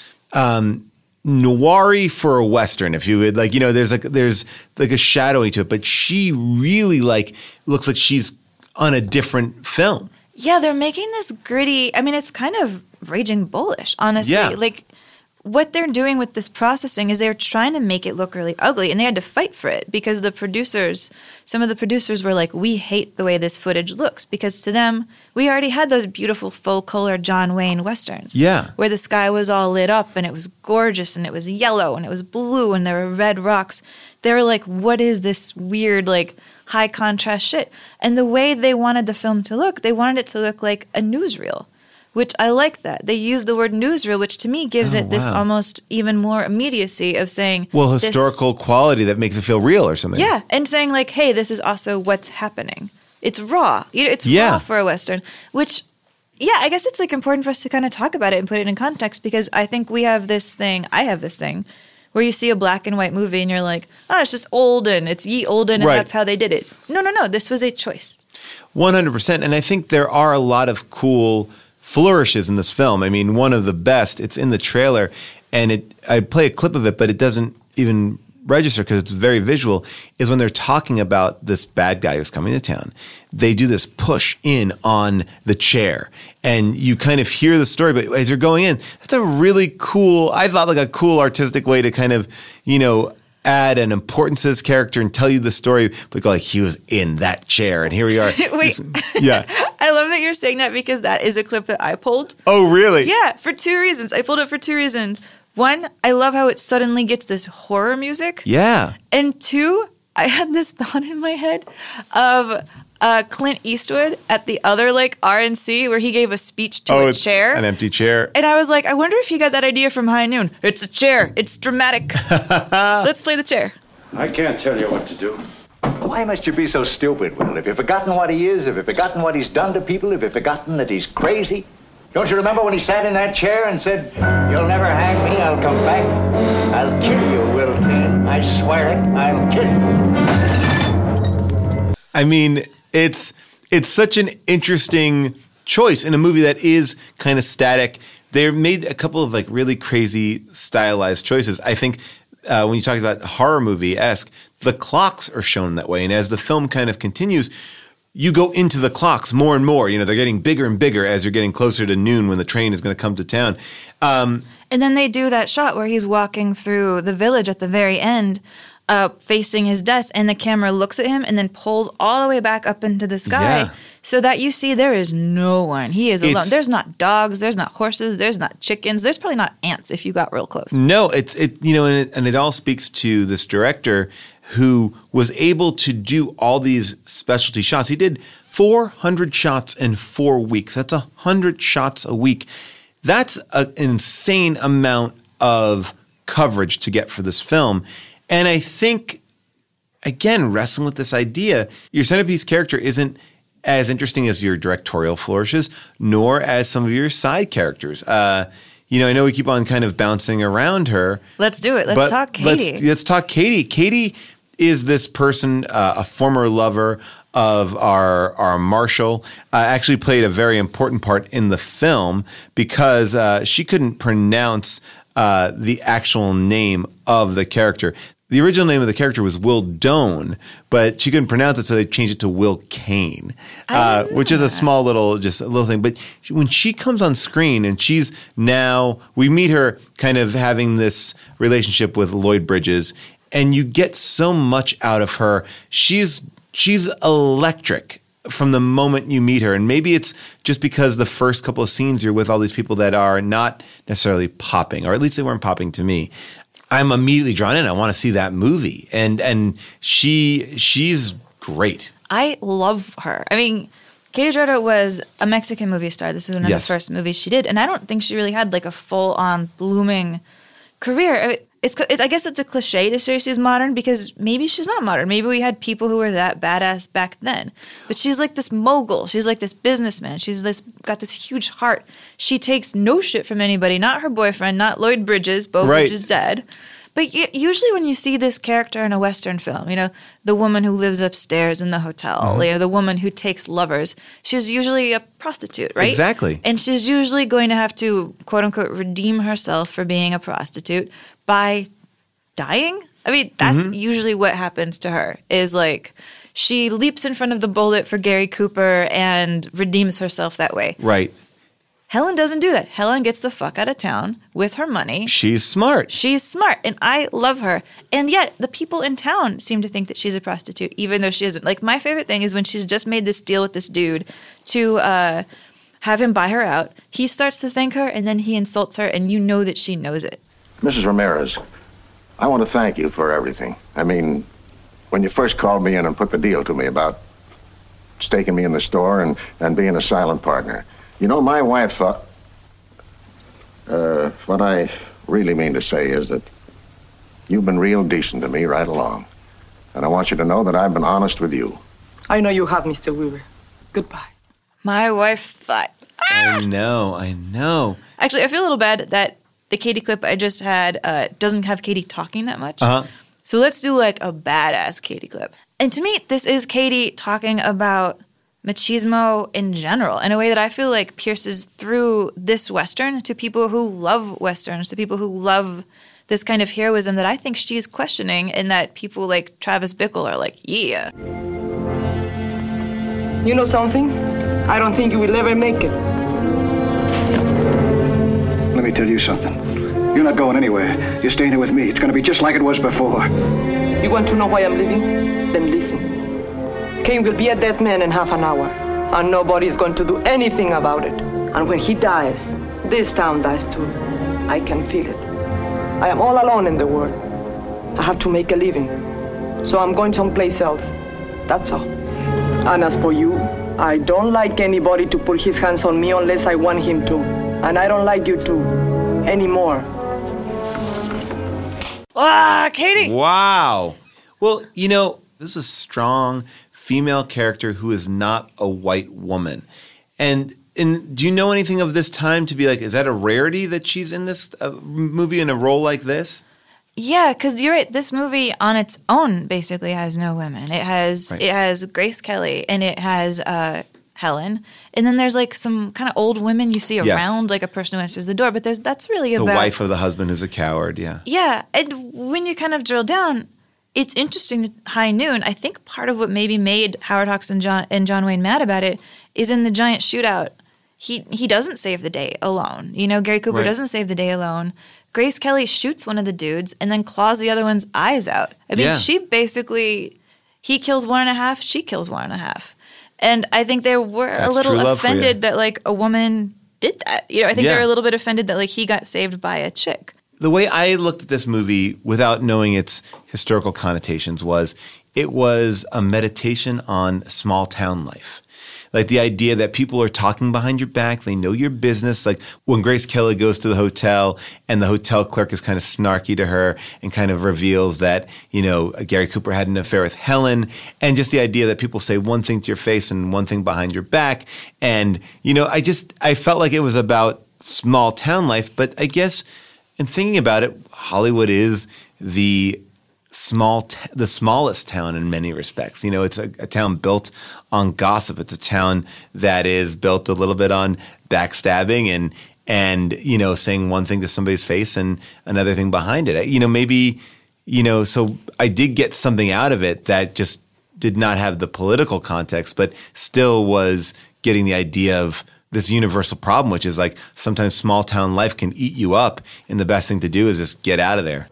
noir-y for a Western, if you would. Like, there's a shadowy to it, but she really looks like she's on a different film. Yeah, they're making this gritty. I mean, it's kind of Raging Bullish, honestly. Yeah. Like, what they're doing with this processing is they're trying to make it look really ugly, and they had to fight for it because some of the producers were like, we hate the way this footage looks, because to them, we already had those beautiful full-color John Wayne Westerns. Yeah. Where the sky was all lit up, and it was gorgeous, and it was yellow, and it was blue, and there were red rocks. They were like, what is this weird, like, high contrast shit? And the way they wanted the film to look, they wanted it to look like a newsreel. Which I like that. They use the word newsreel, which to me gives it this almost even more immediacy of saying... Well, historical quality that makes it feel real or something. Yeah, and saying like, hey, this is also what's happening. It's raw. It's raw for a Western, which, I guess it's like important for us to kind of talk about it and put it in context, because I think I have this thing, where you see a black and white movie and you're like, it's just olden, it's ye olden, and that's how they did it. No, this was a choice. 100%, and I think there are a lot of cool flourishes in this film. I mean, one of the best, it's in the trailer, and I play a clip of it, but it doesn't even register because it's very visual, is when they're talking about this bad guy who's coming to town. They do this push in on the chair, and you kind of hear the story, but as you're going in, that's a really cool, I thought, like a cool artistic way to kind of, add an importance to this character and tell you the story, but go like, he was in that chair, and here we are. Wait. Yeah. I love that you're saying that, because that is a clip that I pulled. Oh, really? Yeah, for two reasons. I pulled it for two reasons. One, I love how it suddenly gets this horror music. Yeah. And two, I had this thought in my head of Clint Eastwood at the other like RNC where he gave a speech to a chair. An empty chair. And I was like, I wonder if he got that idea from High Noon. It's a chair. It's dramatic. Let's play the chair. I can't tell you what to do. Why must you be so stupid, Will? Have you forgotten what he is? Have you forgotten what he's done to people? Have you forgotten that he's crazy? Don't you remember when he sat in that chair and said, "You'll never hang me, I'll come back. I'll kill you, Will Kane. I swear it, I'll kill you." I mean, it's such an interesting choice in a movie that is kind of static. They made a couple of like really crazy stylized choices. I think when you talk about horror movie-esque, the clocks are shown that way. And as the film kind of continues, you go into the clocks more and more. They're getting bigger and bigger as you're getting closer to noon when the train is going to come to town. And then they do that shot where he's walking through the village at the very end, facing his death, and the camera looks at him and then pulls all the way back up into the sky so that you see there is no one. He is alone. There's not dogs. There's not horses. There's not chickens. There's probably not ants if you got real close. No, and it all speaks to this director who was able to do all these specialty shots. He did 400 shots in 4 weeks. That's 100 shots a week. That's an insane amount of coverage to get for this film. And I think, again, wrestling with this idea, your centerpiece character isn't as interesting as your directorial flourishes, nor as some of your side characters. I know we keep on kind of bouncing around her. Let's do it. Let's talk Katie. Let's talk Katie. Katie is this person, a former lover of our Marshall, actually played a very important part in the film because she couldn't pronounce the actual name of the character. The original name of the character was Will Doan, but she couldn't pronounce it, so they changed it to Will Kane, which is a small little thing. But when she comes on screen and we meet her kind of having this relationship with Lloyd Bridges, and you get so much out of her. She's electric from the moment you meet her. And maybe it's just because the first couple of scenes you're with all these people that are not necessarily popping, or at least they weren't popping to me. I'm immediately drawn in. I want to see that movie. And she's great. I love her. I mean, Katie Gerda was a Mexican movie star. This was one of the first movies she did. And I don't think she really had like a full-on blooming career. I guess it's a cliche to say she's modern because maybe she's not modern. Maybe we had people who were that badass back then. But she's like this mogul. She's like this businessman. She's got this huge heart. She takes no shit from anybody. Not her boyfriend, not Lloyd Bridges. Bo Bridges dead. But usually when you see this character in a Western film, the woman who lives upstairs in the hotel, the woman who takes lovers, she's usually a prostitute, right? Exactly. And she's usually going to have to, quote unquote, redeem herself for being a prostitute by dying. I mean, that's usually what happens to her, is like she leaps in front of the bullet for Gary Cooper and redeems herself that way. Right. Helen doesn't do that. Helen gets the fuck out of town with her money. She's smart. And I love her. And yet, the people in town seem to think that she's a prostitute, even though she isn't. Like, my favorite thing is when she's just made this deal with this dude to have him buy her out. He starts to thank her, and then he insults her, and you know that she knows it. Mrs. Ramirez, I want to thank you for everything. I mean, when you first called me in and put the deal to me about staking me in the store and being a silent partner. My wife thought... what I really mean to say is that you've been real decent to me right along. And I want you to know that I've been honest with you. I know you have, Mr. Weaver. Goodbye. My wife thought... I know. Actually, I feel a little bad that the Katie clip I just had doesn't have Katie talking that much. So let's do like a badass Katie clip. And to me, this is Katie talking about machismo in general in a way that I feel like pierces through this Western to people who love Westerns, to people who love this kind of heroism that I think she's questioning, and that people like Travis Bickle are like, yeah. You know something? I don't think you will ever make it. Let me tell you something. You're not going anywhere. You're staying here with me. It's going to be just like it was before. You want to know why I'm leaving? Then listen. Kane will be a dead man in half an hour, and nobody's going to do anything about it. And when he dies, this town dies too. I can feel it. I am all alone in the world. I have to make a living. So I'm going someplace else. That's all. And as for you, I don't like anybody to put his hands on me unless I want him to. And I don't like you to anymore. Katie! Wow. Well, this is a strong female character who is not a white woman. And do you know anything of this time to be like, is that a rarity that she's in this movie in a role like this? Yeah, because you're right. This movie on its own basically has no women. It has Grace Kelly, and it has Helen. And then there's like some kind of old women you see around, like a person who answers the door. But that's really about... The wife of the husband who's a coward, yeah. Yeah, and when you kind of drill down... It's interesting that High Noon, I think part of what maybe made Howard Hawks and John Wayne mad about it is in the giant shootout. He doesn't save the day alone. You know, Gary Cooper doesn't save the day alone. Grace Kelly shoots one of the dudes and then claws the other one's eyes out. I mean, she basically, he kills 1.5, she kills 1.5. And I think they were a little offended that, like, a woman did that. You know, I think they were a little bit offended that, like, he got saved by a chick. The way I looked at this movie without knowing its historical connotations was it was a meditation on small town life. Like the idea that people are talking behind your back, they know your business. Like when Grace Kelly goes to the hotel and the hotel clerk is kind of snarky to her and kind of reveals that, you know, Gary Cooper had an affair with Helen, and just the idea that people say one thing to your face and one thing behind your back. And, you know, I felt like it was about small town life, but I guess in thinking about it, Hollywood is the smallest town in many respects. You know, it's a town built on gossip. It's a town that is built a little bit on backstabbing and you know, saying one thing to somebody's face and another thing behind it. You know, maybe, you know, so I did get something out of it that just did not have the political context, but still was getting the idea of this universal problem, which is like sometimes small town life can eat you up, and the best thing to do is just get out of there.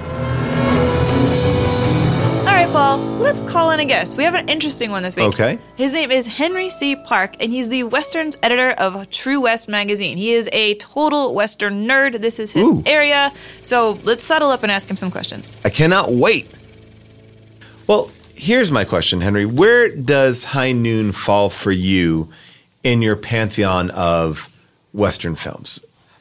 Paul, let's call in a guest. We have an interesting one this week. Okay. His name is Henry C. Park, and he's the Westerns editor of True West magazine. He is a total Western nerd. This is his area. So let's settle up and ask him some questions. I cannot wait. Well, here's my question, Henry. Where does High Noon fall for you in your pantheon of Western films?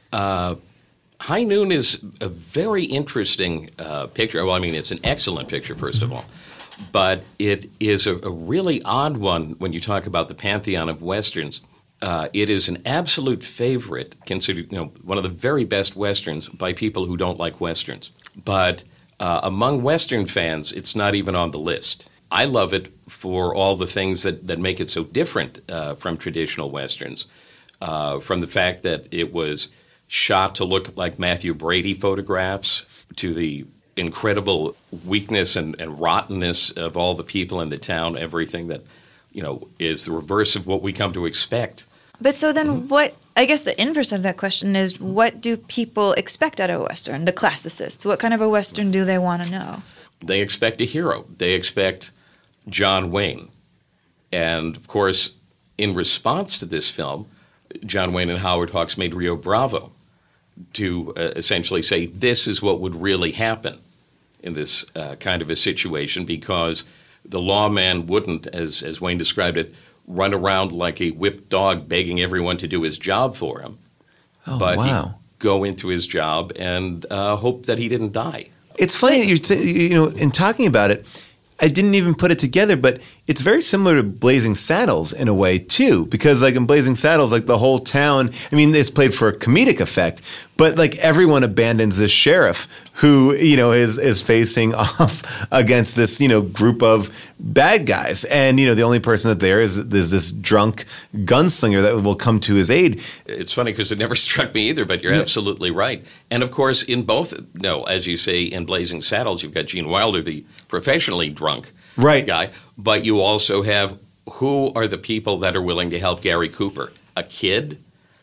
High Noon is a very interesting picture. Well, I mean, it's an excellent picture, first of all. But it is a really odd one when you talk about the pantheon of Westerns. It is an absolute favorite, considered one of the very best Westerns by people who don't like Westerns. But among Western fans, it's not even on the list. I love it for all the things that make it so different from traditional Westerns, from the fact that it was shot to look like Matthew Brady photographs, to the incredible weakness and rottenness of all the people in the town, everything that, is the reverse of what we come to expect. But so then what, I guess the inverse of that question is, what do people expect out of a Western, the classicists? What kind of a Western do they want to know? They expect a hero. They expect John Wayne. And, of course, in response to this film, John Wayne and Howard Hawks made Rio Bravo to essentially say this is what would really happen in this kind of a situation, because the lawman wouldn't, as Wayne described it, run around like a whipped dog begging everyone to do his job for him. But he'd go into his job and hope that he didn't die. It's funny that you say, in talking about it, I didn't even put it together, but it's very similar to Blazing Saddles in a way, too. Because, like, in Blazing Saddles, like, the whole town, I mean, it's played for a comedic effect, but, like, everyone abandons this sheriff who, is facing off against this, group of bad guys. And, the only person that there is this drunk gunslinger that will come to his aid. It's funny because it never struck me either, but you're absolutely right. And, of course, in both, as you say, in Blazing Saddles, you've got Gene Wilder, the professionally drunk guy, but you also have who are the people that are willing to help Gary Cooper? A kid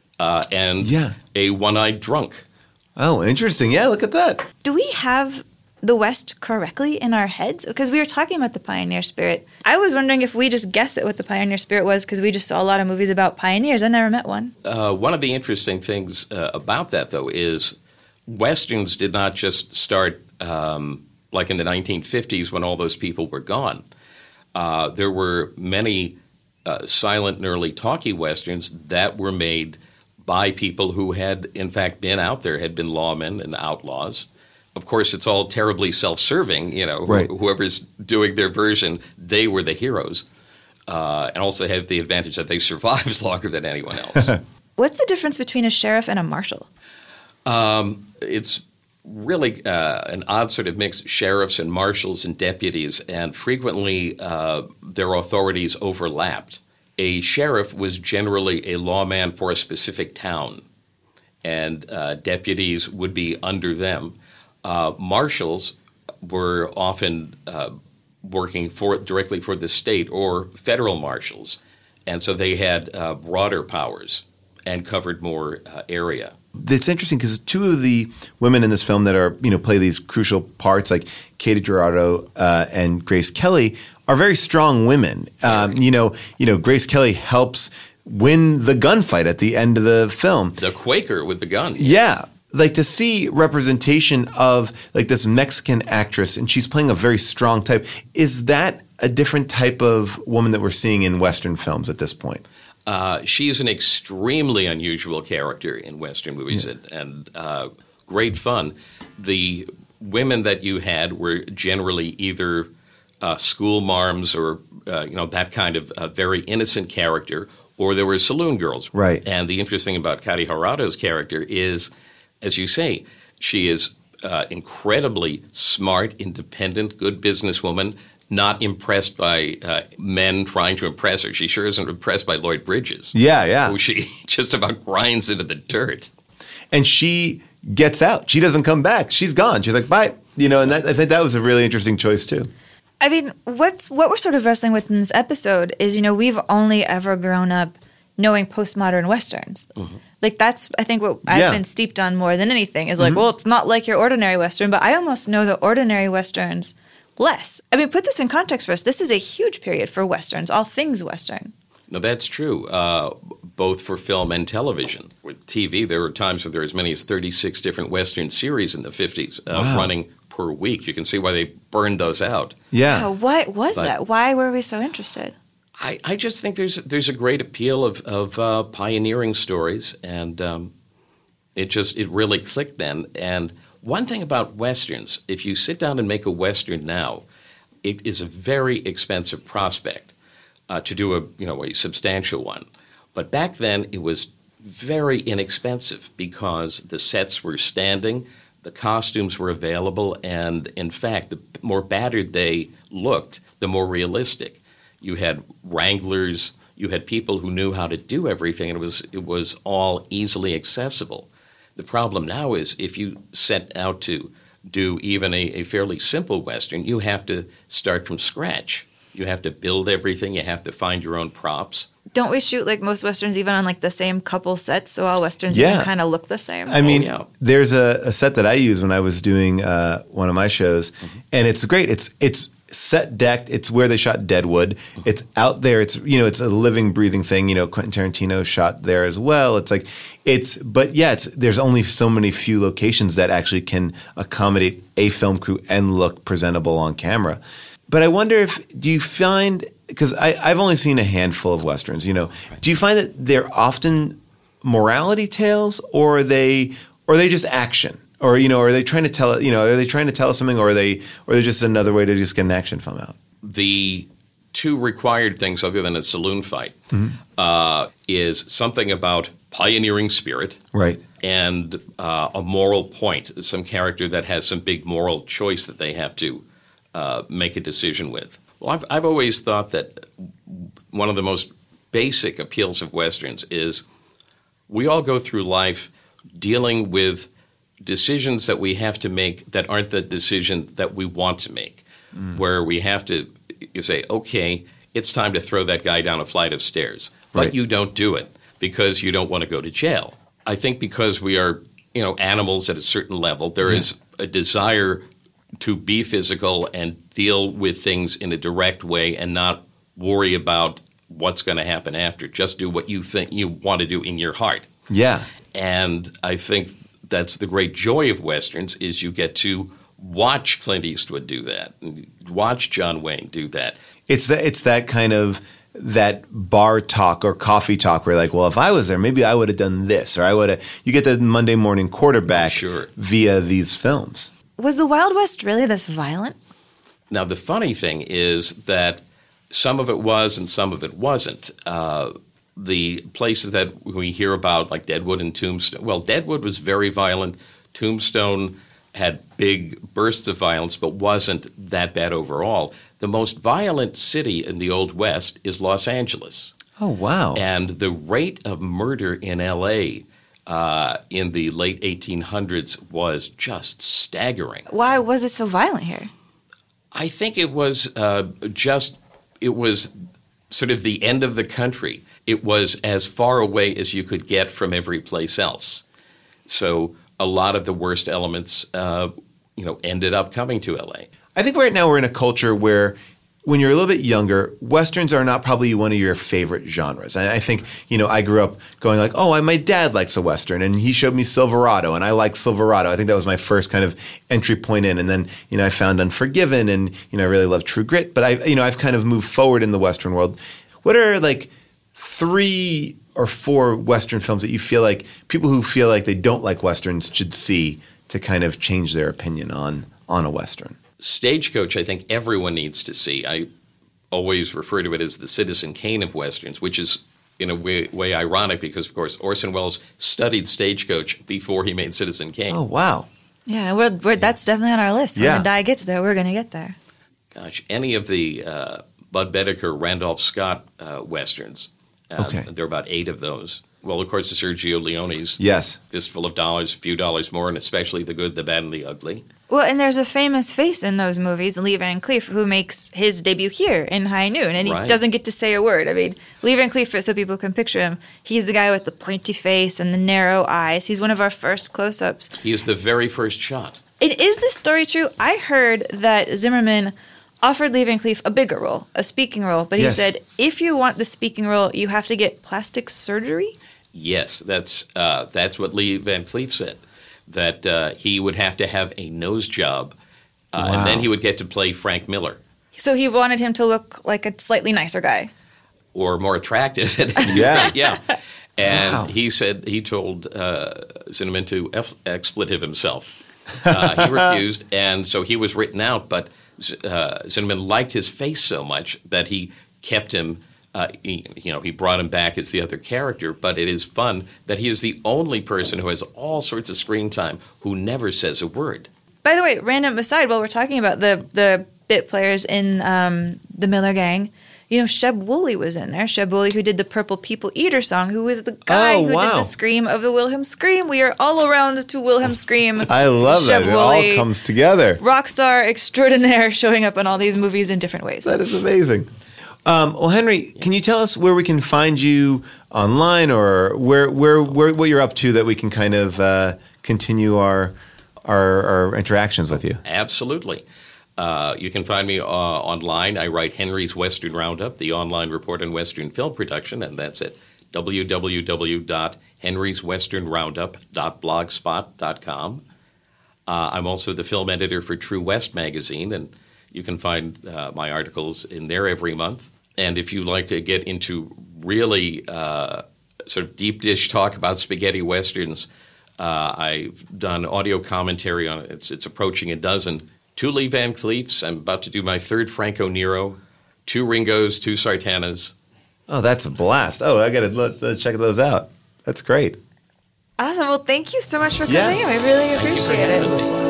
and a one-eyed drunk. Oh, interesting. Yeah, look at that. Do we have the West correctly in our heads? Because we were talking about the pioneer spirit. I was wondering if we just guessed at what the pioneer spirit was because we just saw a lot of movies about pioneers. I never met one. One of the interesting things about that, though, is Westerns did not just start like in the 1950s when all those people were gone. There were many silent and early talkie Westerns that were made by people who had, in fact, been out there, had been lawmen and outlaws. Of course, it's all terribly self-serving, whoever's doing their version, they were the heroes. And also had the advantage that they survived longer than anyone else. What's the difference between a sheriff and a marshal? It's really an odd sort of mix, sheriffs and marshals and deputies, and frequently their authorities overlapped. A sheriff was generally a lawman for a specific town, and deputies would be under them. Marshals were often working directly for the state or federal marshals, and so they had broader powers and covered more area. It's interesting because two of the women in this film that are, play these crucial parts, like Katie Gerardo and Grace Kelly, are very strong women. Grace Kelly helps win the gunfight at the end of the film. The Quaker with the gun. Yeah. Like to see representation of like this Mexican actress, and she's playing a very strong type. Is that a different type of woman that we're seeing in Western films at this point? She is an extremely unusual character in Western movies, and great fun. The women that you had were generally either school marms or that kind of very innocent character, or there were saloon girls. Right. And the interesting about Katy Gerardo's character is, as you say, she is incredibly smart, independent, good businesswoman, not impressed by men trying to impress her. She sure isn't impressed by Lloyd Bridges. Yeah. Who she just about grinds into the dirt. And she gets out. She doesn't come back. She's gone. She's like, bye. And I think that was a really interesting choice too. I mean, what we're sort of wrestling with in this episode is, we've only ever grown up knowing postmodern Westerns. Mm-hmm. Like that's, I think, what I've been steeped on more than anything is like, well, it's not like your ordinary Western, but I almost know the ordinary Westerns less. I mean, put this in context for us. This is a huge period for Westerns, all things Western. No, that's true, both for film and television. With TV, there were times where there were as many as 36 different Western series in the 50s running per week. You can see why they burned those out. Yeah. What was that? Why were we so interested? I just think there's a great appeal of pioneering stories, and it really clicked then. And one thing about Westerns, if you sit down and make a Western now, it is a very expensive prospect to do a substantial one. But back then, it was very inexpensive because the sets were standing, the costumes were available, and in fact, the more battered they looked, the more realistic. You had wranglers, you had people who knew how to do everything, and it was all easily accessible. The problem now is if you set out to do even a fairly simple Western, you have to start from scratch. You have to build everything. You have to find your own props. Don't we shoot like most Westerns even on like the same couple sets, so all Westerns even kind of look the same? I mean, there's a set that I used when I was doing one of my shows, and it's great. It's set decked. It's where they shot Deadwood. It's out there. It's it's a living, breathing thing. Quentin Tarantino shot there as well. There's only so many few locations that actually can accommodate a film crew and look presentable on camera. But I wonder do you find, because I've only seen a handful of Westerns, do you find that they're often morality tales, or are they just action? Or, are they trying to tell us something, or are they just another way to just get an action film out? The two required things other than a saloon fight is something about pioneering spirit. Right. And a moral point, some character that has some big moral choice that they have to make a decision with. Well, I've always thought that one of the most basic appeals of Westerns is we all go through life dealing with decisions that we have to make that aren't the decision that we want to make, where we have to say, okay, it's time to throw that guy down a flight of stairs. But you don't do it because you don't want to go to jail. I think because we are, animals at a certain level, there is a desire to be physical and deal with things in a direct way and not worry about what's going to happen after. Just do what you think you want to do in your heart. Yeah. And I think that's the great joy of Westerns is you get to watch Clint Eastwood do that, and watch John Wayne do that. It's that kind of that bar talk or coffee talk where like, well, if I was there, maybe I would have done this, or I would have. You get the Monday morning quarterback via these films. Was the Wild West really this violent? Now, the funny thing is that some of it was and some of it wasn't. The places that we hear about, like Deadwood and Tombstone, well, Deadwood was very violent. Tombstone had big bursts of violence, but wasn't that bad overall. The most violent city in the Old West is Los Angeles. Oh, wow. And the rate of murder in L.A. in the late 1800s was just staggering. Why was it so violent here? I think it was it was sort of the end of the country. It was as far away as you could get from every place else. So a lot of the worst elements, ended up coming to L.A. I think right now we're in a culture where when you're a little bit younger, Westerns are not probably one of your favorite genres. And I think, I grew up going like, my dad likes a Western, and he showed me Silverado, and I like Silverado. I think that was my first kind of entry point in. And then, I found Unforgiven, and, I really love True Grit. But I've kind of moved forward in the Western world. What are like 3 or 4 Western films that you feel like people who feel like they don't like Westerns should see to kind of change their opinion on a Western? Stagecoach, I think everyone needs to see. I always refer to it as the Citizen Kane of Westerns, which is in a way ironic because, of course, Orson Welles studied Stagecoach before he made Citizen Kane. Oh, wow. Yeah, that's definitely on our list. When the die gets there, we're going to get there. Gosh, any of the Bud Bedecker, Randolph Scott Westerns. Okay. There are about 8 of those. Well, of course, the Sergio Leone's. Yes. Fistful of Dollars, a Few Dollars More, and especially The Good, the Bad, and the Ugly. Well, and there's a famous face in those movies, Lee Van Cleef, who makes his debut here in High Noon, and he doesn't get to say a word. I mean, Lee Van Cleef, so people can picture him, he's the guy with the pointy face and the narrow eyes. He's one of our first close-ups. He is the very first shot. And is this story true? I heard that Zimmerman offered Lee Van Cleef a bigger role, a speaking role, but he said, if you want the speaking role, you have to get plastic surgery? Yes, that's what Lee Van Cleef said, that he would have to have a nose job, and then he would get to play Frank Miller. So he wanted him to look like a slightly nicer guy. Or more attractive. Yeah. And he said he told Zinnemann to expletive himself. He refused, and so he was written out, but Zinnemann liked his face so much that he kept him. He brought him back as the other character, but it is fun that he is the only person who has all sorts of screen time who never says a word. By the way, random aside, while we're talking about the bit players in the Miller Gang, Sheb Woolley was in there. Sheb Woolley, who did the Purple People Eater song, who was the guy who did the scream of the Wilhelm Scream. We are all around to Wilhelm Scream. I love that. It all comes together. Rock star extraordinaire showing up in all these movies in different ways. That is amazing. Well, Henry, can you tell us where we can find you online, or where what you're up to that we can kind of continue our interactions with you? Absolutely. You can find me online. I write Henry's Western Roundup, the online report on Western film production, and that's at www.henryswesternroundup.blogspot.com. I'm also the film editor for True West magazine, and you can find my articles in there every month. And if you like to get into really sort of deep dish talk about spaghetti westerns, I've done audio commentary on it. It's approaching a dozen. 2 Lee Van Cleefs. I'm about to do my 3rd Franco Nero. 2 Ringos, 2 Sartanas. Oh, that's a blast. Oh, I got to check those out. That's great. Awesome. Well, thank you so much for coming in. I really appreciate it.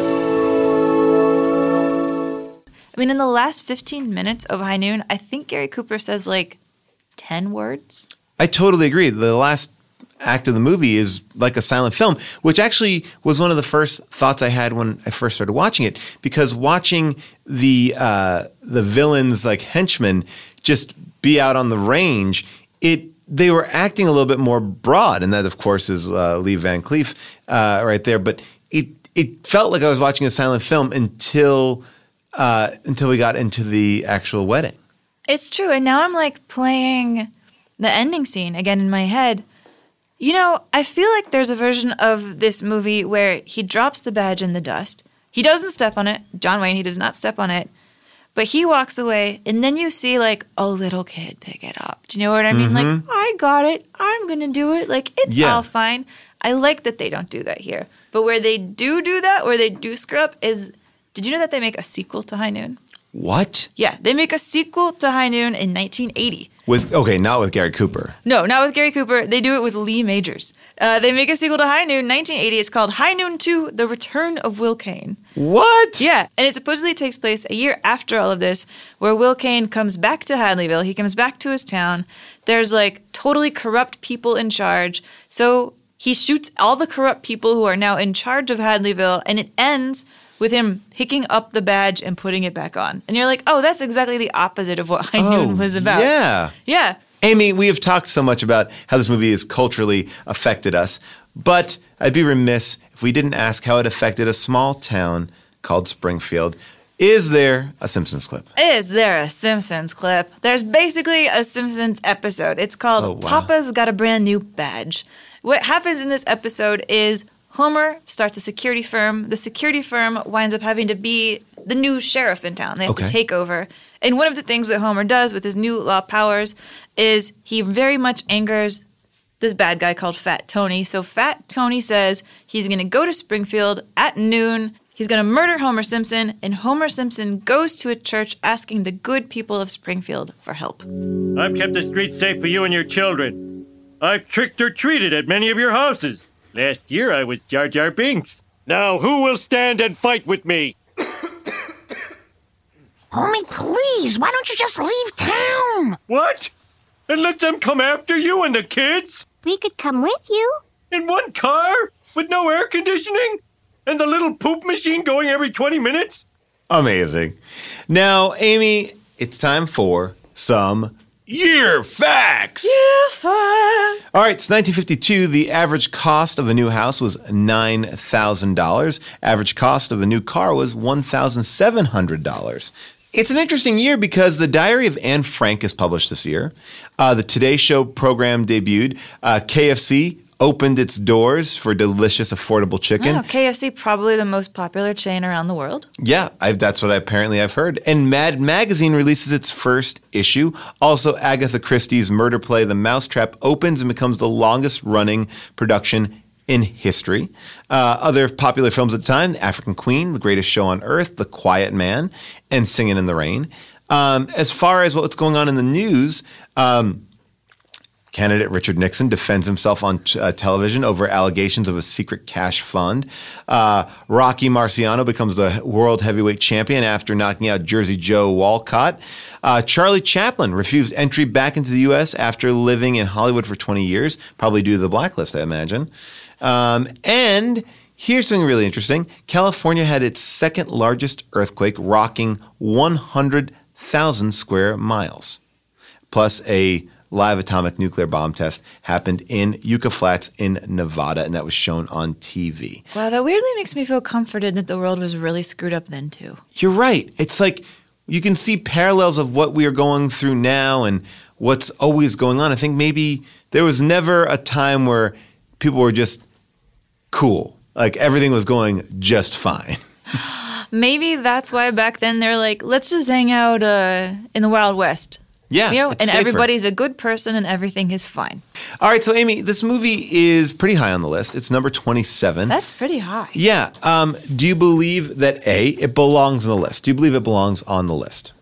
I mean, in the last 15 minutes of High Noon, I think Gary Cooper says like 10 words. I totally agree. The last act of the movie is like a silent film, which actually was one of the first thoughts I had when I first started watching it, because watching the villains like henchmen just be out on the range, they were acting a little bit more broad, and that of course is Lee Van Cleef right there. But it felt like I was watching a silent film until we got into the actual wedding. It's true, and now I'm like playing the ending scene again in my head. I feel like there's a version of this movie where he drops the badge in the dust. He doesn't step on it. John Wayne, he does not step on it. But he walks away, and then you see, like, a little kid pick it up. Do you know what I mean? Mm-hmm. Like, I got it. I'm going to do it. Like, it's all fine. I like that they don't do that here. But where they do that, where they do screw up, is, did you know that they make a sequel to High Noon? What? Yeah, they make a sequel to High Noon in 1980. Not with Gary Cooper. No, not with Gary Cooper. They do it with Lee Majors. They make a sequel to High Noon, 1980. It's called High Noon 2, The Return of Will Kane. What? Yeah, and it supposedly takes place a year after all of this, where Will Kane comes back to Hadleyville. He comes back to his town. There's, like, totally corrupt people in charge. So He shoots all the corrupt people who are now in charge of Hadleyville, and it ends with him picking up the badge and putting it back on. And you're like, oh, that's exactly the opposite of what High Noon was about. Yeah. Yeah. Amy, we have talked so much about how this movie has culturally affected us, but I'd be remiss if we didn't ask how it affected a small town called Springfield. Is there a Simpsons clip? Is there a Simpsons clip? There's basically a Simpsons episode. It's called Papa's Got a Brand New Badge. What happens in this episode is Homer starts a security firm. The security firm winds up having to be the new sheriff in town. They have to take over. And one of the things that Homer does with his new law powers is he very much angers this bad guy called Fat Tony. So Fat Tony says he's going to go to Springfield at noon. He's going to murder Homer Simpson. And Homer Simpson goes to a church asking the good people of Springfield for help. I've kept the streets safe for you and your children. I've tricked or treated at many of your houses. Last year I was Jar Jar Binks. Now who will stand and fight with me? Homie, please, why don't you just leave town? What? And let them come after you and the kids? We could come with you. In one car? With no air conditioning? And the little poop machine going every 20 minutes? Amazing. Now, Amy, it's time for some year facts. Year facts. All right, it's 1952. The average cost of a new house was $9,000. Average cost of a new car was $1,700. It's an interesting year because The Diary of Anne Frank is published this year. The Today Show program debuted. KFC opened its doors for delicious, affordable chicken. Oh, KFC, probably the most popular chain around the world. Yeah, that's what I've heard. And Mad Magazine releases its first issue. Also, Agatha Christie's murder play The Mousetrap opens and becomes the longest-running production in history. Other popular films at the time, The African Queen, The Greatest Show on Earth, The Quiet Man, and Singin' in the Rain. As far as what's going on in the news, candidate Richard Nixon defends himself on television over allegations of a secret cash fund. Rocky Marciano becomes the world heavyweight champion after knocking out Jersey Joe Walcott. Charlie Chaplin refused entry back into the U.S. after living in Hollywood for 20 years, probably due to the blacklist, I imagine. And here's something really interesting. California had its second largest earthquake, rocking 100,000 square miles. Plus, a live atomic nuclear bomb test happened in Yucca Flats in Nevada, and that was shown on TV. Wow, that weirdly makes me feel comforted that the world was really screwed up then, too. You're right. It's like you can see parallels of what we are going through now and what's always going on. I think maybe there was never a time where people were just cool. Like everything was going just fine. Maybe that's why back then they're like, let's just hang out in the Wild West. Yeah, and safer. Everybody's a good person and everything is fine. All right, so Amy, this movie is pretty high on the list. It's number 27. That's pretty high. Yeah. Do you believe that, A, it belongs on the list? Do you believe it belongs on the list?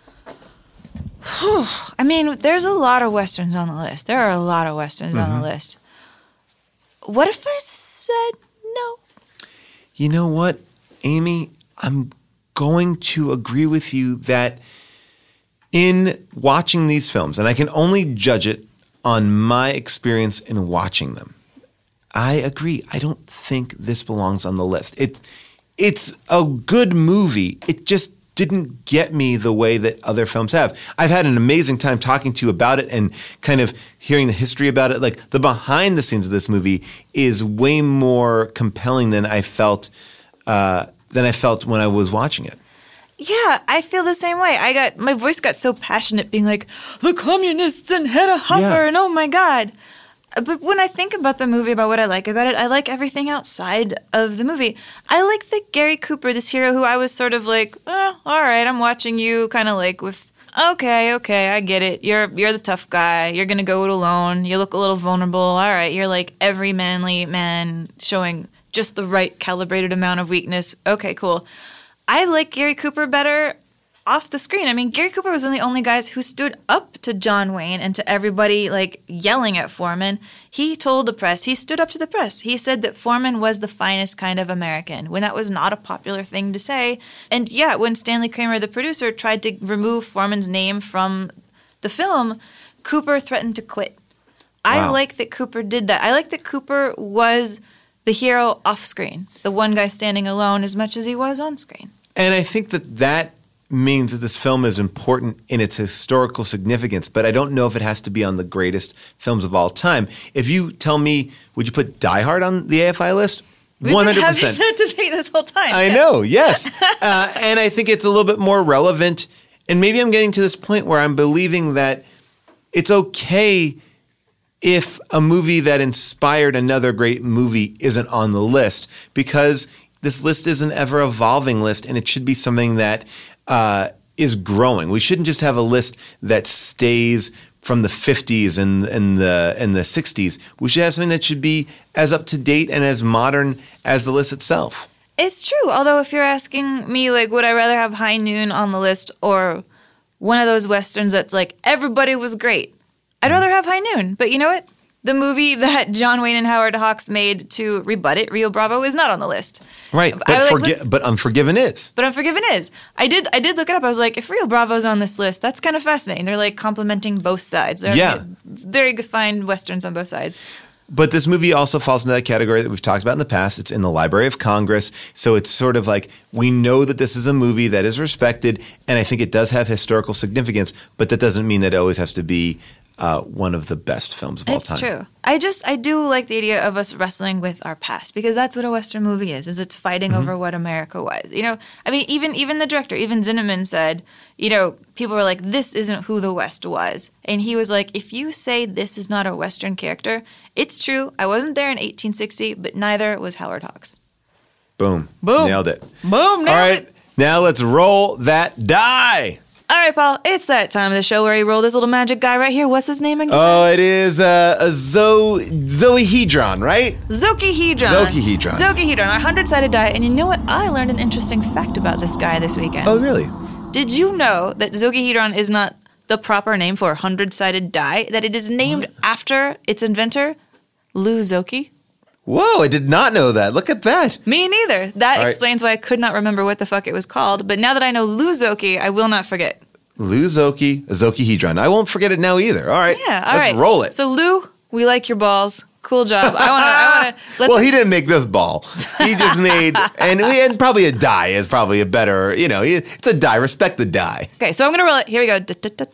I mean, there's a lot of Westerns on the list. There are a lot of Westerns on the list. What if I said no? You know what, Amy? I'm going to agree with you that in watching these films, and I can only judge it on my experience in watching them, I agree. I don't think this belongs on the list. It's a good movie. It just didn't get me the way that other films have. I've had an amazing time talking to you about it and kind of hearing the history about it. Like the behind the scenes of this movie is way more compelling than I felt when I was watching it. Yeah, I feel the same way. My voice got so passionate being like, the communists and Hedda Hopper and oh my God. But when I think about the movie, about what I like about it, I like everything outside of the movie. I like that Gary Cooper, this hero who I was sort of like, all right, I'm watching you kind of like with, okay, I get it. You're the tough guy. You're going to go it alone. You look a little vulnerable. All right, you're like every manly man showing just the right calibrated amount of weakness. Okay, cool. I like Gary Cooper better off the screen. I mean, Gary Cooper was one of the only guys who stood up to John Wayne and to everybody like yelling at Foreman. He told the press, he stood up to the press. He said that Foreman was the finest kind of American when that was not a popular thing to say. And yeah, when Stanley Kramer, the producer, tried to remove Foreman's name from the film, Cooper threatened to quit. I Wow. like that Cooper did that. I like that Cooper was the hero off screen, the one guy standing alone as much as he was on screen. And I think that means that this film is important in its historical significance, but I don't know if it has to be on the greatest films of all time. If you tell me, would you put Die Hard on the AFI list? We've 100%. been having that debate this whole time. I know, yes. And I think it's a little bit more relevant. And maybe I'm getting to this point where I'm believing that it's okay if a movie that inspired another great movie isn't on the list, because this list is an ever-evolving list, and it should be something that is growing. We shouldn't just have a list that stays from the 50s and the 60s. We should have something that should be as up-to-date and as modern as the list itself. It's true. Although if you're asking me, like, would I rather have High Noon on the list or one of those Westerns that's like, everybody was great? I'd rather have High Noon. But you know what? The movie that John Wayne and Howard Hawks made to rebut it, Rio Bravo, is not on the list. Right, but Unforgiven is. But Unforgiven is. I did look it up. I was like, if Rio Bravo's on this list, that's kind of fascinating. They're like complimenting both sides. They're very good, fine Westerns on both sides. But this movie also falls into that category that we've talked about in the past. It's in the Library of Congress. So it's sort of like, we know that this is a movie that is respected, and I think it does have historical significance, but that doesn't mean that it always has to be one of the best films of all time. It's true. I do like the idea of us wrestling with our past, because that's what a Western movie is it's fighting over what America was. You know, I mean, even the director, even Zinnemann said, you know, people were like, this isn't who the West was. And he was like, if you say this is not a Western character, it's true. I wasn't there in 1860, but neither was Howard Hawks. Boom. Boom. Nailed it. Boom. Nailed All right, it. now let's roll that die. All right, Paul, it's that time of the show where we roll this little magic guy right here. What's his name again? Oh, it is a Zoehedron, right? Zokihedron. Zokihedron, our 100-sided die. And you know what? I learned an interesting fact about this guy this weekend. Oh, really? Did you know that Zokihedron is not the proper name for a 100-sided die? That it is named after its inventor, Lou Zoki? Whoa, I did not know that. Look at that. Me neither. That All right. explains why I could not remember what the fuck it was called. But now that I know Lou Zoki, I will not forget. Lou Zoki, Zokihedron. I won't forget it now either. All right. Yeah, all let's right. roll it. So Lou, we like your balls. Cool job. I want to. Well, he didn't make this ball. He just made, and probably a die is probably a better, you know, it's a die. Respect the die. Okay, so I'm going to roll it. Here we go.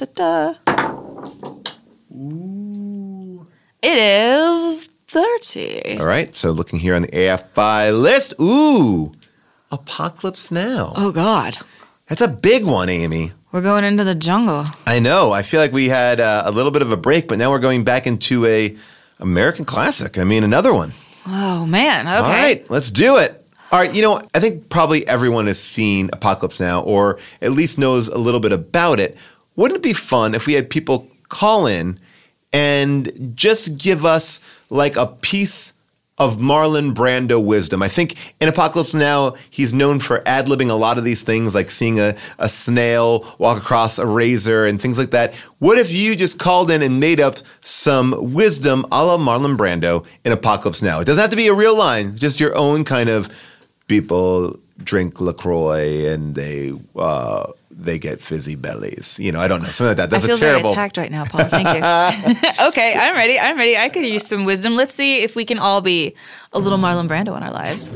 It is 30. All right. So looking here on the AFI list. Ooh, Apocalypse Now. Oh, God. That's a big one, Amy. We're going into the jungle. I know. I feel like we had a little bit of a break, but now we're going back into a American classic. I mean, another one. Oh, man. Okay. All right, let's do it. All right, you know, I think probably everyone has seen Apocalypse Now, or at least knows a little bit about it. Wouldn't it be fun if we had people call in and just give us like a piece of Marlon Brando wisdom? I think in Apocalypse Now, he's known for ad-libbing a lot of these things, like seeing a snail walk across a razor and things like that. What if you just called in and made up some wisdom a la Marlon Brando in Apocalypse Now? It doesn't have to be a real line, just your own kind of people drink LaCroix and they get fizzy bellies. You know, I don't know, something like that. That's I feel a terrible. very attacked right now, Paul. Thank you. Okay, I'm ready. I could use some wisdom. Let's see if we can all be a little Marlon Brando in our lives.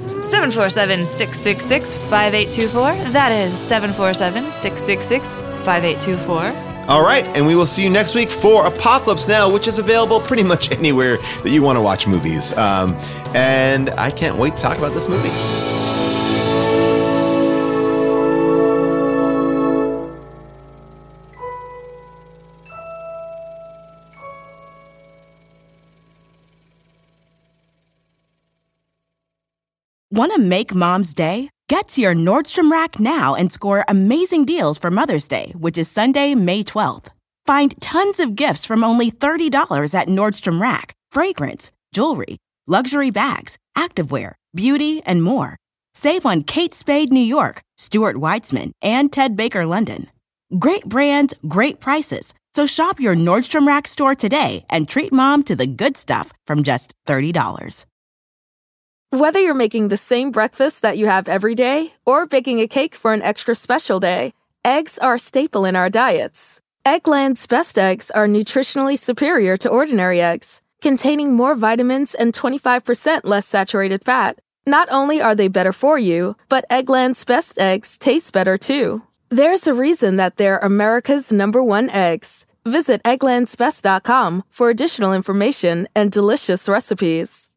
747-666-5824. That is 747-666-5824. All right, and we will see you next week for Apocalypse Now, which is available pretty much anywhere that you want to watch movies. And I can't wait to talk about this movie. Want to make Mom's Day? Get to your Nordstrom Rack now and score amazing deals for Mother's Day, which is Sunday, May 12th. Find tons of gifts from only $30 at Nordstrom Rack. Fragrance, jewelry, luxury bags, activewear, beauty, and more. Save on Kate Spade New York, Stuart Weitzman, and Ted Baker London. Great brands, great prices. So shop your Nordstrom Rack store today and treat Mom to the good stuff from just $30. Whether you're making the same breakfast that you have every day or baking a cake for an extra special day, eggs are a staple in our diets. Eggland's best eggs are nutritionally superior to ordinary eggs, containing more vitamins and 25% less saturated fat. Not only are they better for you, but Eggland's best eggs taste better too. There's a reason that they're America's #1 eggs. Visit egglandsbest.com for additional information and delicious recipes.